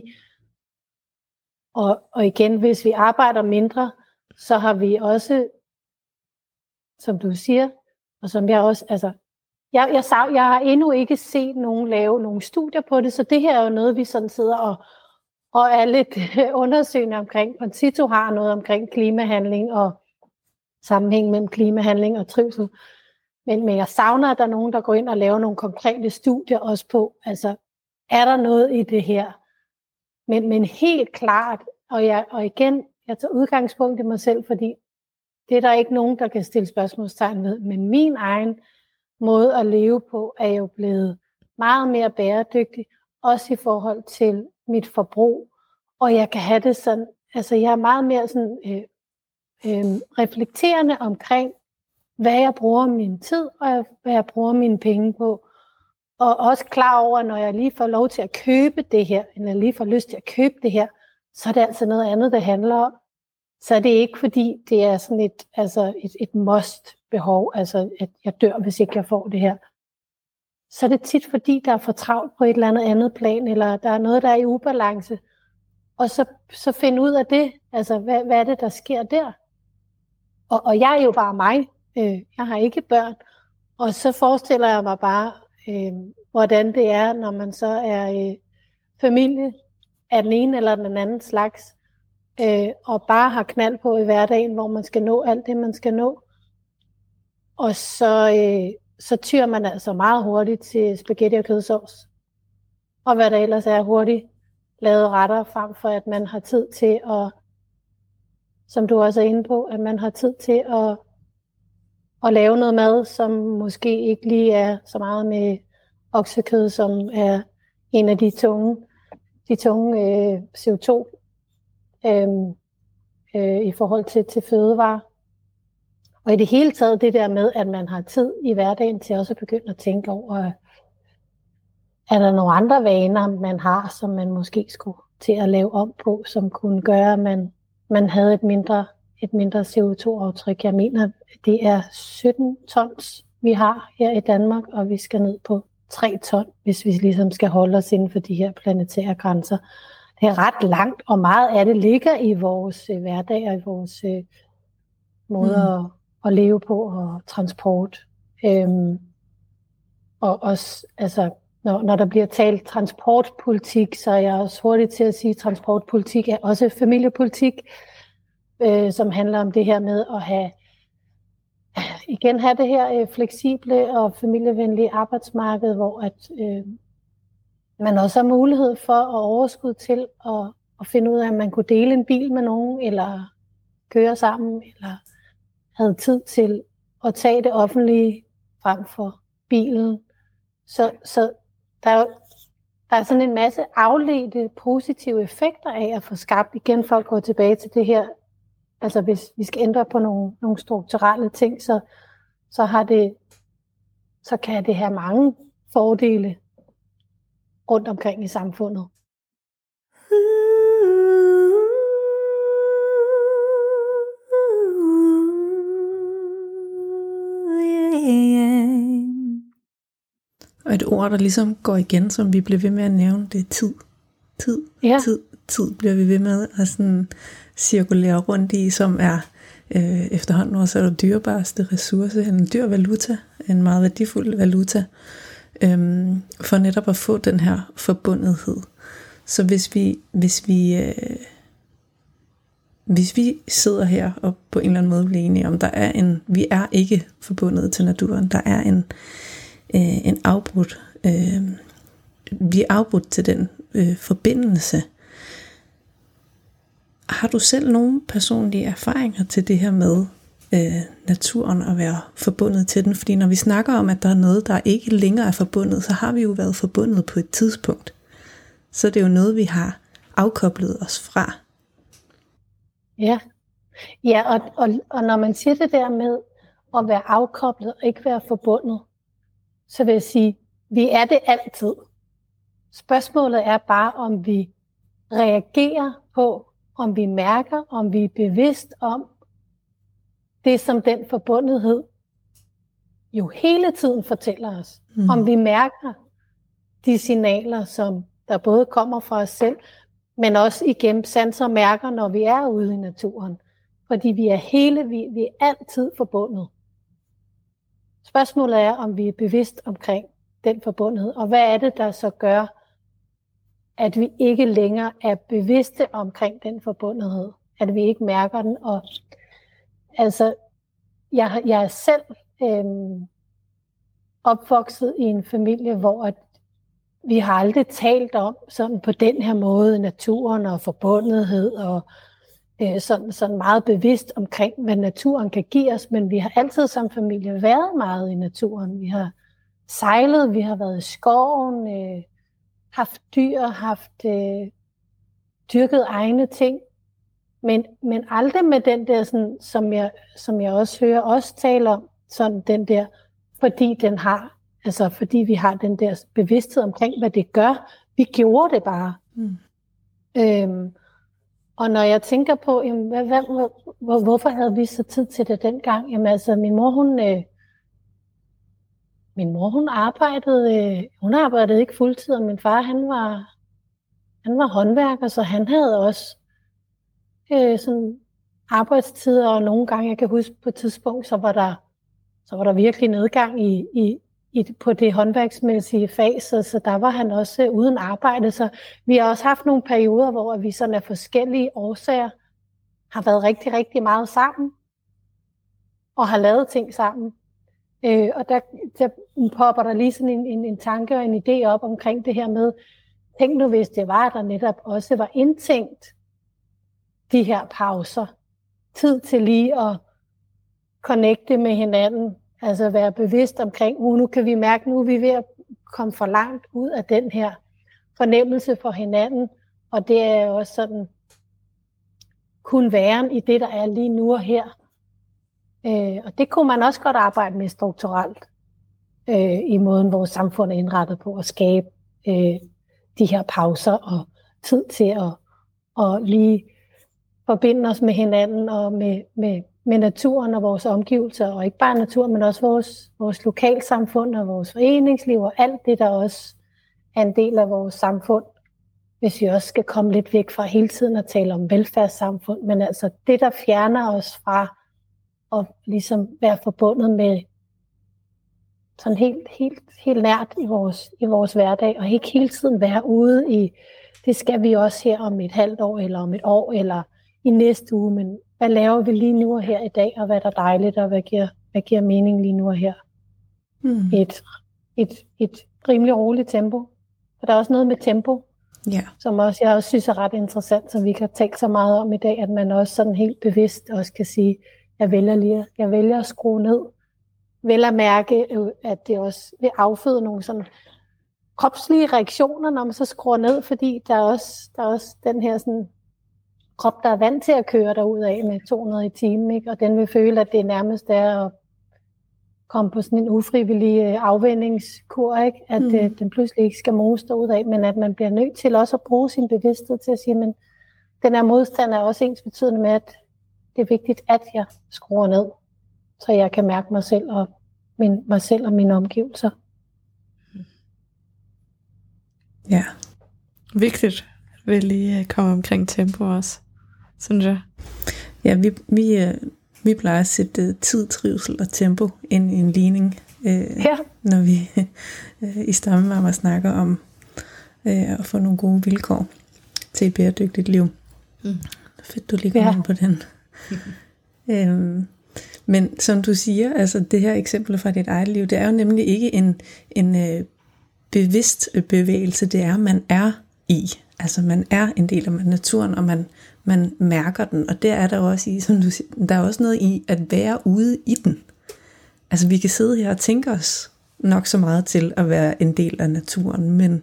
Og igen, hvis vi arbejder mindre, så har vi også, som du siger, og som jeg også, altså, jeg har endnu ikke set nogen lave nogle studier på det, så det her er jo noget, vi sådan sidder og er lidt undersøgende omkring. Concito har noget omkring klimahandling og sammenhæng mellem klimahandling og trivsel. Men jeg savner, at der er nogen, der går ind og laver nogle konkrete studier også på, altså, er der noget i det her? Men helt klart, og igen, jeg tager udgangspunkt i mig selv, fordi det er der ikke nogen, der kan stille spørgsmålstegn ved, men min egen måde at leve på er jo blevet meget mere bæredygtig, også i forhold til mit forbrug, og jeg kan have det sådan, altså jeg er meget mere sådan reflekterende omkring, hvad jeg bruger min tid, og hvad jeg bruger mine penge på, og også klar over, når jeg lige får lov til at købe det her, eller lige får lyst til at købe det her, så er det altså noget andet, det handler om. Så er det ikke fordi, det er sådan et must-behov, altså at jeg dør, hvis ikke jeg får det her. Så er det tit fordi, der er for travlt på et eller andet plan, eller der er noget, der er i ubalance. Og så finde ud af det, altså hvad er det, der sker der? Og jeg er jo bare mig, jeg har ikke børn, Og så forestiller jeg mig bare, hvordan det er, når man så er familie af den ene eller den anden slags, og bare har knald på i hverdagen, hvor man skal nå alt det, man skal nå. Og så tyrer man altså meget hurtigt til spaghetti og kødsovs. Og hvad der ellers er hurtigt lavet retter, frem for at man har tid til at, som du også er inde på, at man har tid til at lave noget mad, som måske ikke lige er så meget med oksekød, som er en af de tunge CO2 i forhold til fødevarer. Og i det hele taget det der med, at man har tid i hverdagen til også at begynde at tænke over, er der nogle andre vaner, man har, som man måske skulle til at lave om på, som kunne gøre, at man havde et mindre CO2-aftryk. Jeg mener, det er 17 tons, vi har her i Danmark, og vi skal ned på 3 ton, hvis vi ligesom skal holde os inden for de her planetære grænser. Det er ret langt, og meget af det ligger i vores hverdag og i vores måde at leve på og transport. Og også, altså, når der bliver talt transportpolitik, så er jeg også hurtigt til at sige, at transportpolitik er også familiepolitik, som handler om det her med at have det her fleksible og familievenlige arbejdsmarked, hvor at man også har mulighed for at overskud til at finde ud af, at man kunne dele en bil med nogen, eller køre sammen, eller havde tid til at tage det offentlige frem for bilen. Så der er sådan en masse afledte positive effekter af at få skabt igen, folk går tilbage til det her. Altså hvis vi skal ændre på nogle strukturelle ting, så kan det have mange fordele rundt omkring i samfundet. Og et ord, der ligesom går igen, som vi bliver ved med at nævne, det er tid. Tid bliver vi ved med at sådan cirkulere rundt i, som er efterhånden også er det dyrebareste ressource, en dyr valuta, en meget værdifuld valuta, for netop at få den her forbundethed. Så hvis vi sidder her og på en eller anden måde bliver enige om, vi er ikke forbundet til naturen, der er en afbrudt, vi er afbrudt til den forbindelse. Har du selv nogle personlige erfaringer til det her med naturen og være forbundet til den? Fordi når vi snakker om, at der er noget, der ikke længere er forbundet, så har vi jo været forbundet på et tidspunkt. Så det er jo noget, vi har afkoblet os fra. Ja, og når man siger det der med at være afkoblet og ikke være forbundet, så vil jeg sige, vi er det altid. Spørgsmålet er bare, om vi reagerer på, om vi mærker, om vi er bevidst om det, som den forbundethed jo hele tiden fortæller os. Om vi mærker de signaler, som der både kommer fra os selv, men også igennem sanser og mærker, når vi er ude i naturen. Fordi vi er altid forbundet. Spørgsmålet er, om vi er bevidst omkring den forbundethed, og hvad er det, der så gør, at vi ikke længere er bevidste omkring den forbundethed, at vi ikke mærker den. Og altså, jeg er selv opvokset i en familie, hvor at vi har aldrig talt om sådan på den her måde naturen og forbundethed og sådan meget bevidst omkring, hvad naturen kan give os, men vi har altid som familie været meget i naturen. Vi har sejlet, vi har været i skoven, haft dyr, dyrket egne ting, men aldrig med den der, sådan, som jeg også hører os tale om, sådan den der, fordi vi har den der bevidsthed omkring, hvad det gør. Vi gjorde det bare. Og når jeg tænker på, jamen, hvorfor havde vi så tid til det dengang? Jamen altså, min mor hun arbejdede ikke fuldtid, og min far han var håndværker, så han havde også sådan arbejdstider, og nogle gange, jeg kan huske på et tidspunkt, så var der så var der virkelig nedgang på det håndværksmæssige fag, så der var han også uden arbejde. Så vi har også haft nogle perioder, hvor vi sådan af forskellige årsager har været rigtig, rigtig meget sammen, og har lavet ting sammen. Og der popper der lige sådan en tanke og en idé op omkring det her med, tænk nu hvis det var, der netop også var indtænkt de her pauser. Tid til lige at connecte med hinanden, altså være bevidst omkring, nu kan vi mærke, nu er vi ved at komme for langt ud af den her fornemmelse for hinanden, og det er jo også sådan, kun væren i det, der er lige nu og her. Og det kunne man også godt arbejde med strukturelt, i måden vores samfund er indrettet på, at skabe de her pauser og tid til at lige forbinde os med hinanden og med naturen og vores omgivelser, og ikke bare naturen, men også vores lokalsamfund og vores foreningsliv og alt det, der også er en del af vores samfund, hvis vi også skal komme lidt væk fra hele tiden at tale om velfærdssamfund, men altså det, der fjerner os fra at ligesom være forbundet med sådan helt nært i vores hverdag, og ikke hele tiden være ude i, det skal vi også her om et halvt år, eller om et år, eller i næste uge, men hvad laver vi lige nu og her i dag, og hvad er der dejligt, og hvad giver mening lige nu og her? Et rimelig roligt tempo. For der er også noget med tempo, som også, jeg også synes er ret interessant, som vi ikke har talt så meget om i dag, at man også sådan helt bevidst også kan sige, jeg vælger at skrue ned. Vel at mærke, at det også vil afføde nogle sådan kropslige reaktioner, når man så skruer ned, fordi der er også den her sådan krop, der er vant til at køre derudad med 200 i timen, ikke? Og den vil føle, at det nærmest er at komme på sådan en ufrivillig afvendingskur, ikke? At den pludselig ikke skal mose derudad, men at man bliver nødt til også at bruge sin bevidsthed til at sige, men den her modstand er også ensbetydende med, at det er vigtigt, at jeg skruer ned, så jeg kan mærke mig selv og mine omgivelser. Ja. Vigtigt vil lige komme omkring tempo også, synes jeg. Ja, vi plejer at sætte tid, trivsel og tempo ind i en ligning, når vi i Stammevarmer snakker om at få nogle gode vilkår til et bæredygtigt liv. Fedt, du lige kommer ind på den. Men som du siger, altså det her eksempel fra dit eget liv, det er jo nemlig ikke en bevidst bevægelse, det er, man er i. Altså man er en del af naturen, og man mærker den, og der er der også i, som du siger, der er også noget i at være ude i den. Altså vi kan sidde her og tænke os nok så meget til at være en del af naturen, men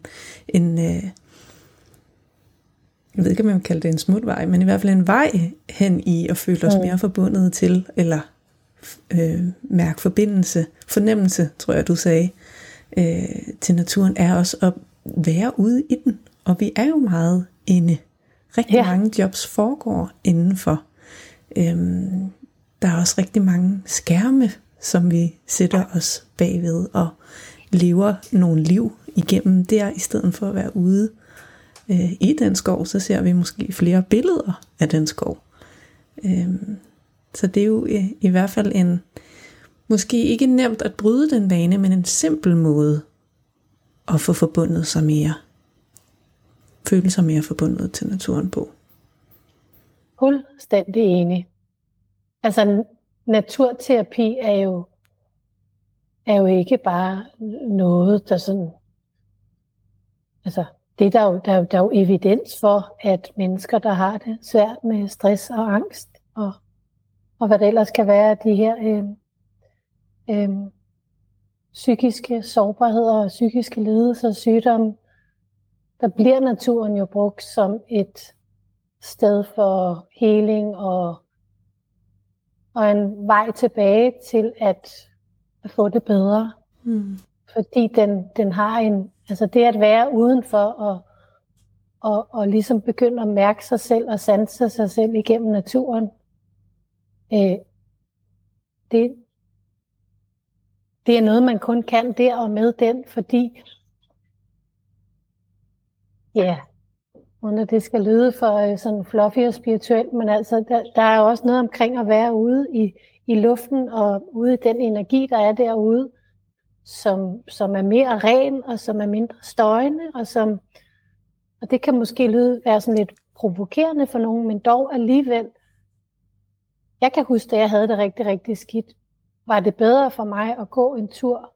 jeg ved ikke, om man kan kalde det en smutvej, men i hvert fald en vej hen i at føle os mere forbundet til, eller mærke fornemmelse, tror jeg, du sagde, til naturen, er også at være ude i den. Og vi er jo meget inde. Rigtig mange jobs foregår indenfor. Der er også rigtig mange skærme, som vi sætter os bagved og lever nogle liv igennem der, i stedet for at være ude i den skov, så ser vi måske flere billeder af den skov. Så det er jo i hvert fald måske ikke nemt at bryde den vane, men en simpel måde at få forbundet sig mere, føle sig mere forbundet til naturen på. Fuldstændig enig. Altså naturterapi er jo ikke bare noget, der sådan, altså det der er jo evidens for, at mennesker, der har det svært med stress og angst, og hvad det ellers kan være, de her psykiske sårbarheder og psykiske lidelser og sygdomme, der bliver naturen jo brugt som et sted for healing og en vej tilbage til at få det bedre. Fordi den har altså det at være udenfor og ligesom begynde at mærke sig selv og sanse sig selv igennem naturen, det er noget, man kun kan der og med den, fordi uden at det skal lyde for sådan fluffy og spirituelt, men altså der er også noget omkring at være ude i i luften og ude i den energi, der er derude, som er mere ren og som er mindre støjende, og det kan måske være sådan lidt provokerende for nogen, men dog alligevel. Jeg kan huske, da jeg havde det rigtig, rigtig skidt, var det bedre for mig at gå en tur.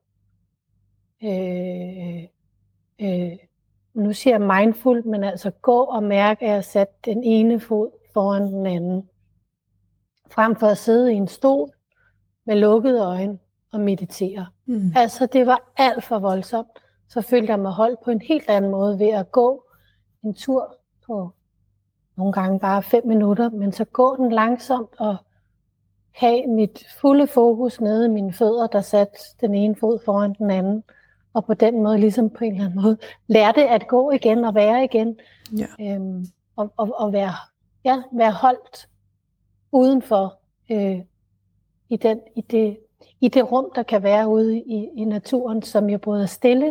Nu siger jeg mindful, men altså gå og mærke, at jeg satte den ene fod foran den anden. Frem for at sidde i en stol med lukkede øjne og meditere. Altså det var alt for voldsomt. Så følte jeg mig holdt på en helt anden måde ved at gå en tur på nogle gange bare 5 minutter, men så gå den langsomt og have mit fulde fokus nede i mine fødder, der satte den ene fod foran den anden. Og på den måde, ligesom på en eller anden måde, lærte at gå igen og være igen. Ja. Og være holdt udenfor i det rum, der kan være ude i naturen, som jo både er stille,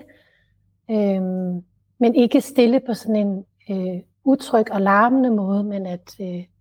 men ikke stille på sådan en utryg og larmende måde, men at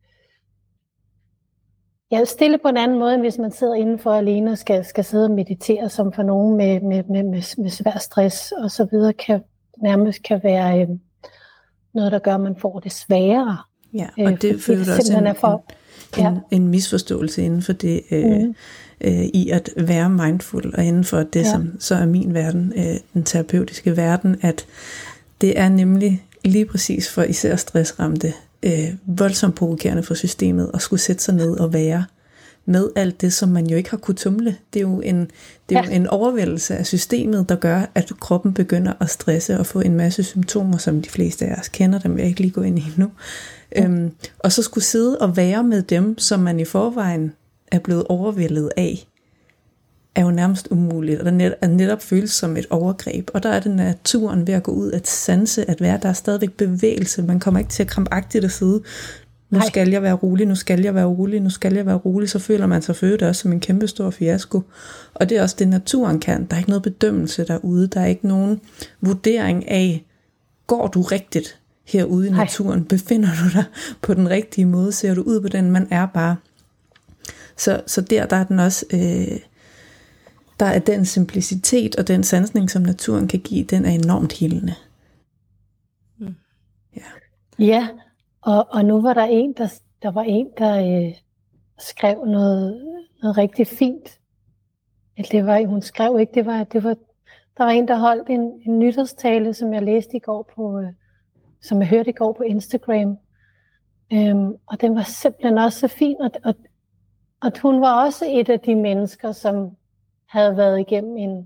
stille på en anden måde, end hvis man sidder indenfor alene og skal sidde og meditere, som for nogen med svær stress og så videre, nærmest kan være noget, der gør, at man får det sværere. Ja, og det føler også en misforståelse inden for det, i at være mindful, og inden for det, som så er min verden, den terapeutiske verden, at det er nemlig lige præcis for især stressramte, voldsomt provokerende for systemet at skulle sætte sig ned og være med alt det, som man jo ikke har kunnet tumle. Det er jo en overvældelse af systemet, der gør, at kroppen begynder at stresse og få en masse symptomer, som de fleste af os kender, dem vil jeg ikke lige gå ind i nu. Og så skulle sidde og være med dem, som man i forvejen er blevet overvældet af, er jo nærmest umuligt, og der netop føles som et overgreb. Og der er det naturen ved at gå ud at sanse, at være, der er stadigvæk bevægelse. Man kommer ikke til at krampagtigt at sidde, nu skal jeg være rolig, nu skal jeg være rolig, nu skal jeg være rolig, så føler man sig født også som en kæmpe stor fiasko. Og det er også det, naturen kan. Der er ikke noget bedømmelse derude, der er ikke nogen vurdering af, går du rigtigt herude i naturen? Befinder du dig på den rigtige måde? Ser du ud på den? Man er bare. Så der er den også... Der er den simplicitet og den sansning, som naturen kan give, den er enormt healende. Ja, og nu var der der skrev noget rigtig fint. Hun skrev ikke, der var en, der holdt en nytårstale, som jeg læste i går som jeg hørte i går på Instagram. Og den var simpelthen også så fin, og hun var også et af de mennesker, som havde været igennem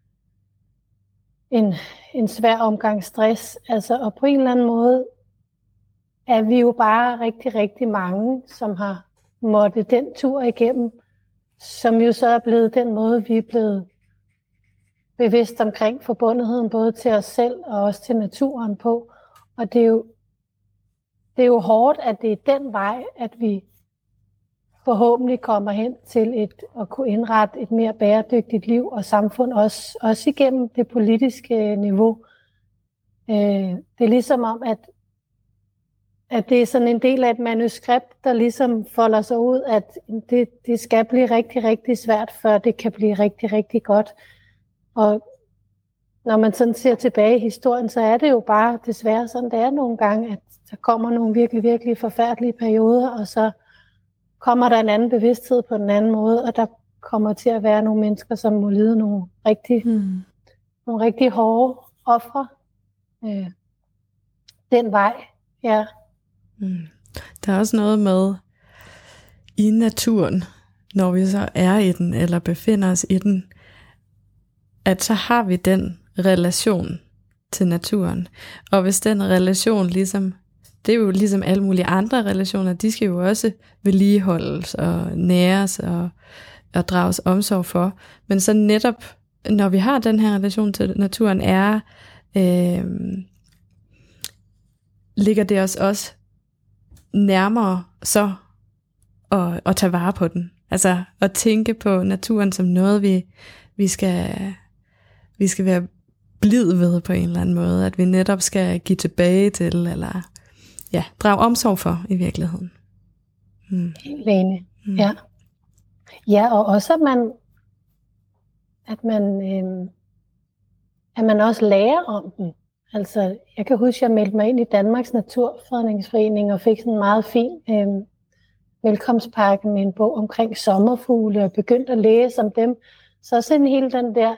en svær omgang stress. Altså, og på en eller anden måde er vi jo bare rigtig, rigtig mange, som har måttet den tur igennem, som jo så er blevet den måde, vi er blevet bevidst omkring forbundetheden, både til os selv og også til naturen på. Og det er jo hårdt, at det er den vej, at vi forhåbentlig kommer hen til at kunne indrette et mere bæredygtigt liv og samfund, også igennem det politiske niveau. Det er ligesom om, at det er sådan en del af et manuskript, der ligesom folder sig ud, at det skal blive rigtig, rigtig svært, før det kan blive rigtig, rigtig godt. Og når man sådan ser tilbage i historien, så er det jo bare desværre sådan, det er nogle gange, at der kommer nogle virkelig, virkelig forfærdelige perioder, og så kommer der en anden bevidsthed på den anden måde, og der kommer til at være nogle mennesker, som må lide nogle rigtig hårde ofre den vej. Ja. Der er også noget med i naturen, når vi så er i den, eller befinder os i den, at så har vi den relation til naturen. Og hvis den relation ligesom, det er jo ligesom alle mulige andre relationer, de skal jo også vedligeholdes og næres og drages omsorg for. Men så netop, når vi har den her relation til naturen, ligger det os også nærmere så at tage vare på den. Altså at tænke på naturen som noget, vi skal være blid ved på en eller anden måde. At vi netop skal give tilbage til, eller drage omsorg for i virkeligheden. Lene, ja. Ja, og også at man også lærer om den. Altså, jeg kan huske, at jeg meldte mig ind i Danmarks Naturfredningsforening og fik sådan en meget fin velkomstpakke med en bog omkring sommerfugle og begyndte at læse om dem. Så sådan hele den der,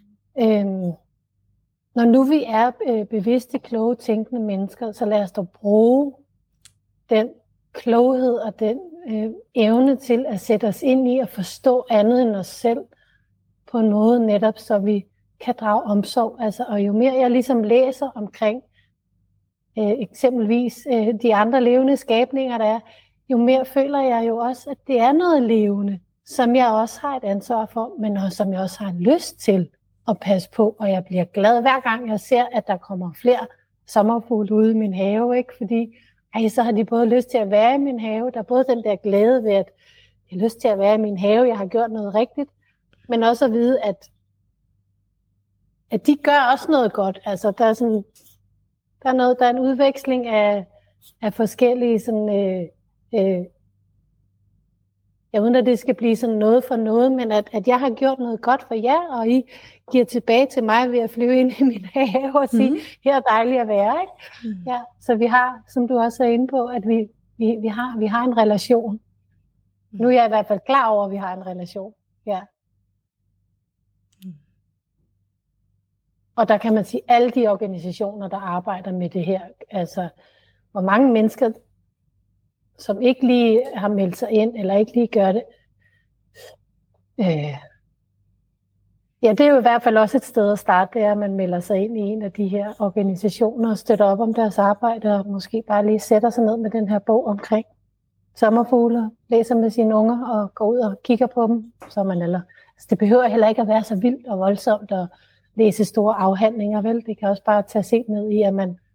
når nu vi er bevidste, kloge, tænkende mennesker, så lad os dog bruge den kloghed og den evne til at sætte os ind i at forstå andet end os selv på en måde netop, så vi kan drage omsorg. Altså, og jo mere jeg ligesom læser omkring eksempelvis de andre levende skabninger, der er, jo mere føler jeg jo også, at det er noget levende, som jeg også har et ansvar for, men også, som jeg også har lyst til at passe på, og jeg bliver glad hver gang jeg ser, at der kommer flere sommerfugle ude i min have, ikke? Fordi så har de både lyst til at være i min have, der er både den der glæde ved, at jeg har lyst til at være i min have, jeg har gjort noget rigtigt, men også at vide, at de gør også noget godt. Altså, der er en udveksling af forskellige sådan, jeg uden at det skal blive sådan noget for noget, men at jeg har gjort noget godt for jer, og I giver tilbage til mig ved at flyve ind i min have og sige, her er dejligt at være, ikke? Ja, så vi har, som du også er inde på, at vi har en relation. Nu er jeg i hvert fald klar over, at vi har en relation. Ja. Og der kan man sige, alle de organisationer, der arbejder med det her, altså hvor mange mennesker, som ikke lige har meldt sig ind, eller ikke lige gør det. Ja, det er jo i hvert fald også et sted at starte, det er, at man melder sig ind i en af de her organisationer og støtter op om deres arbejde, og måske bare lige sætter sig ned med den her bog omkring sommerfugle, læser med sine unger og går ud og kigger på dem. Så man altså, det behøver heller ikke at være så vildt og voldsomt at læse store afhandlinger, vel? Det kan også bare tage sig ned i, at man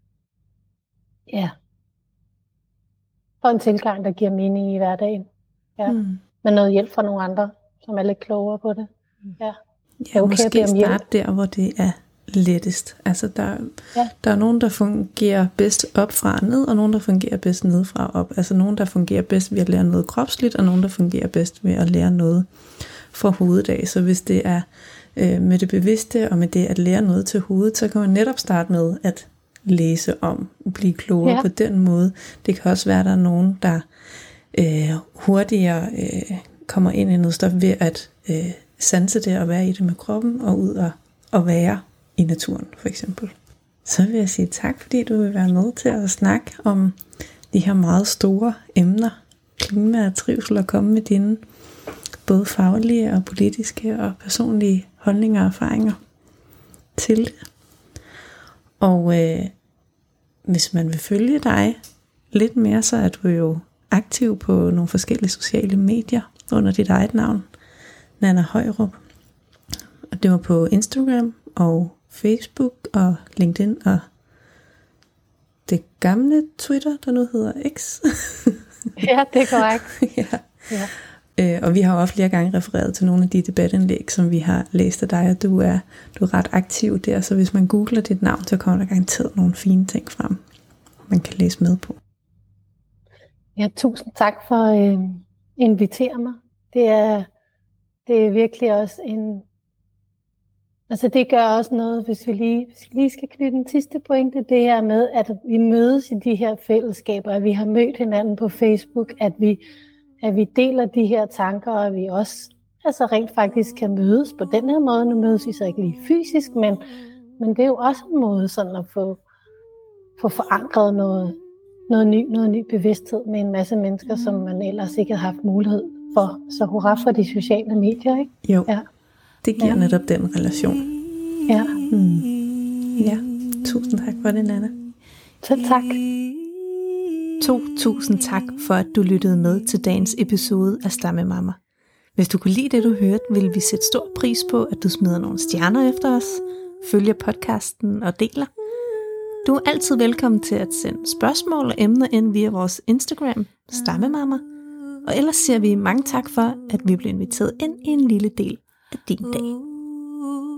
får en tilgang, der giver mening i hverdagen. Ja. Med noget hjælp fra nogle andre, som er lidt klogere på det. Ja, okay, måske starte der, hvor det er lettest. Altså der er nogen, der fungerer bedst op fra ned, og nogen, der fungerer bedst nedfra op. Altså nogen, der fungerer bedst ved at lære noget kropsligt, og nogen, der fungerer bedst ved at lære noget fra hovedet af. Så hvis det er med det bevidste, og med det at lære noget til hovedet, så kan man netop starte med at læse om, blive klogere på den måde. Det kan også være, at der er nogen, der hurtigere kommer ind i noget stof ved at sanse det og være i det med kroppen, og ud og være i naturen, for eksempel. Så vil jeg sige tak, fordi du vil være med til at snakke om de her meget store emner, klima og trivsel, og komme med dine både faglige og politiske og personlige holdninger og erfaringer til det. Og hvis man vil følge dig lidt mere, så er du jo aktiv på nogle forskellige sociale medier under dit eget navn, Nanna Højrup. Og det var på Instagram og Facebook og LinkedIn og det gamle Twitter, der nu hedder X. Ja, det er korrekt. Ja. Og vi har jo også flere gange refereret til nogle af de debatindlæg, som vi har læst af dig, og du er ret aktiv der, så hvis man googler dit navn, så kommer der garanteret nogle fine ting frem, man kan læse med på. Ja, tusind tak for at invitere mig. Det er virkelig også altså det gør også noget, hvis vi lige skal knytte den sidste pointe, det her med, at vi mødes i de her fællesskaber, at vi har mødt hinanden på Facebook, at vi deler de her tanker, og vi også altså rent faktisk kan mødes på den her måde. Nu mødes vi så ikke lige fysisk, men det er jo også en måde sådan at få forankret noget ny bevidsthed med en masse mennesker, som man ellers ikke har haft mulighed for. Så hurra for de sociale medier, ikke? Jo, det giver netop den relation. Ja. Ja, tusind tak for det, Nanna. Så tak. 2000 tak for, at du lyttede med til dagens episode af Stammemamma. Hvis du kunne lide det, du hørte, vil vi sætte stor pris på, at du smider nogle stjerner efter os, følger podcasten og deler. Du er altid velkommen til at sende spørgsmål og emner ind via vores Instagram, Stammemamma. Og ellers siger vi mange tak for, at vi blev inviteret ind i en lille del af din dag.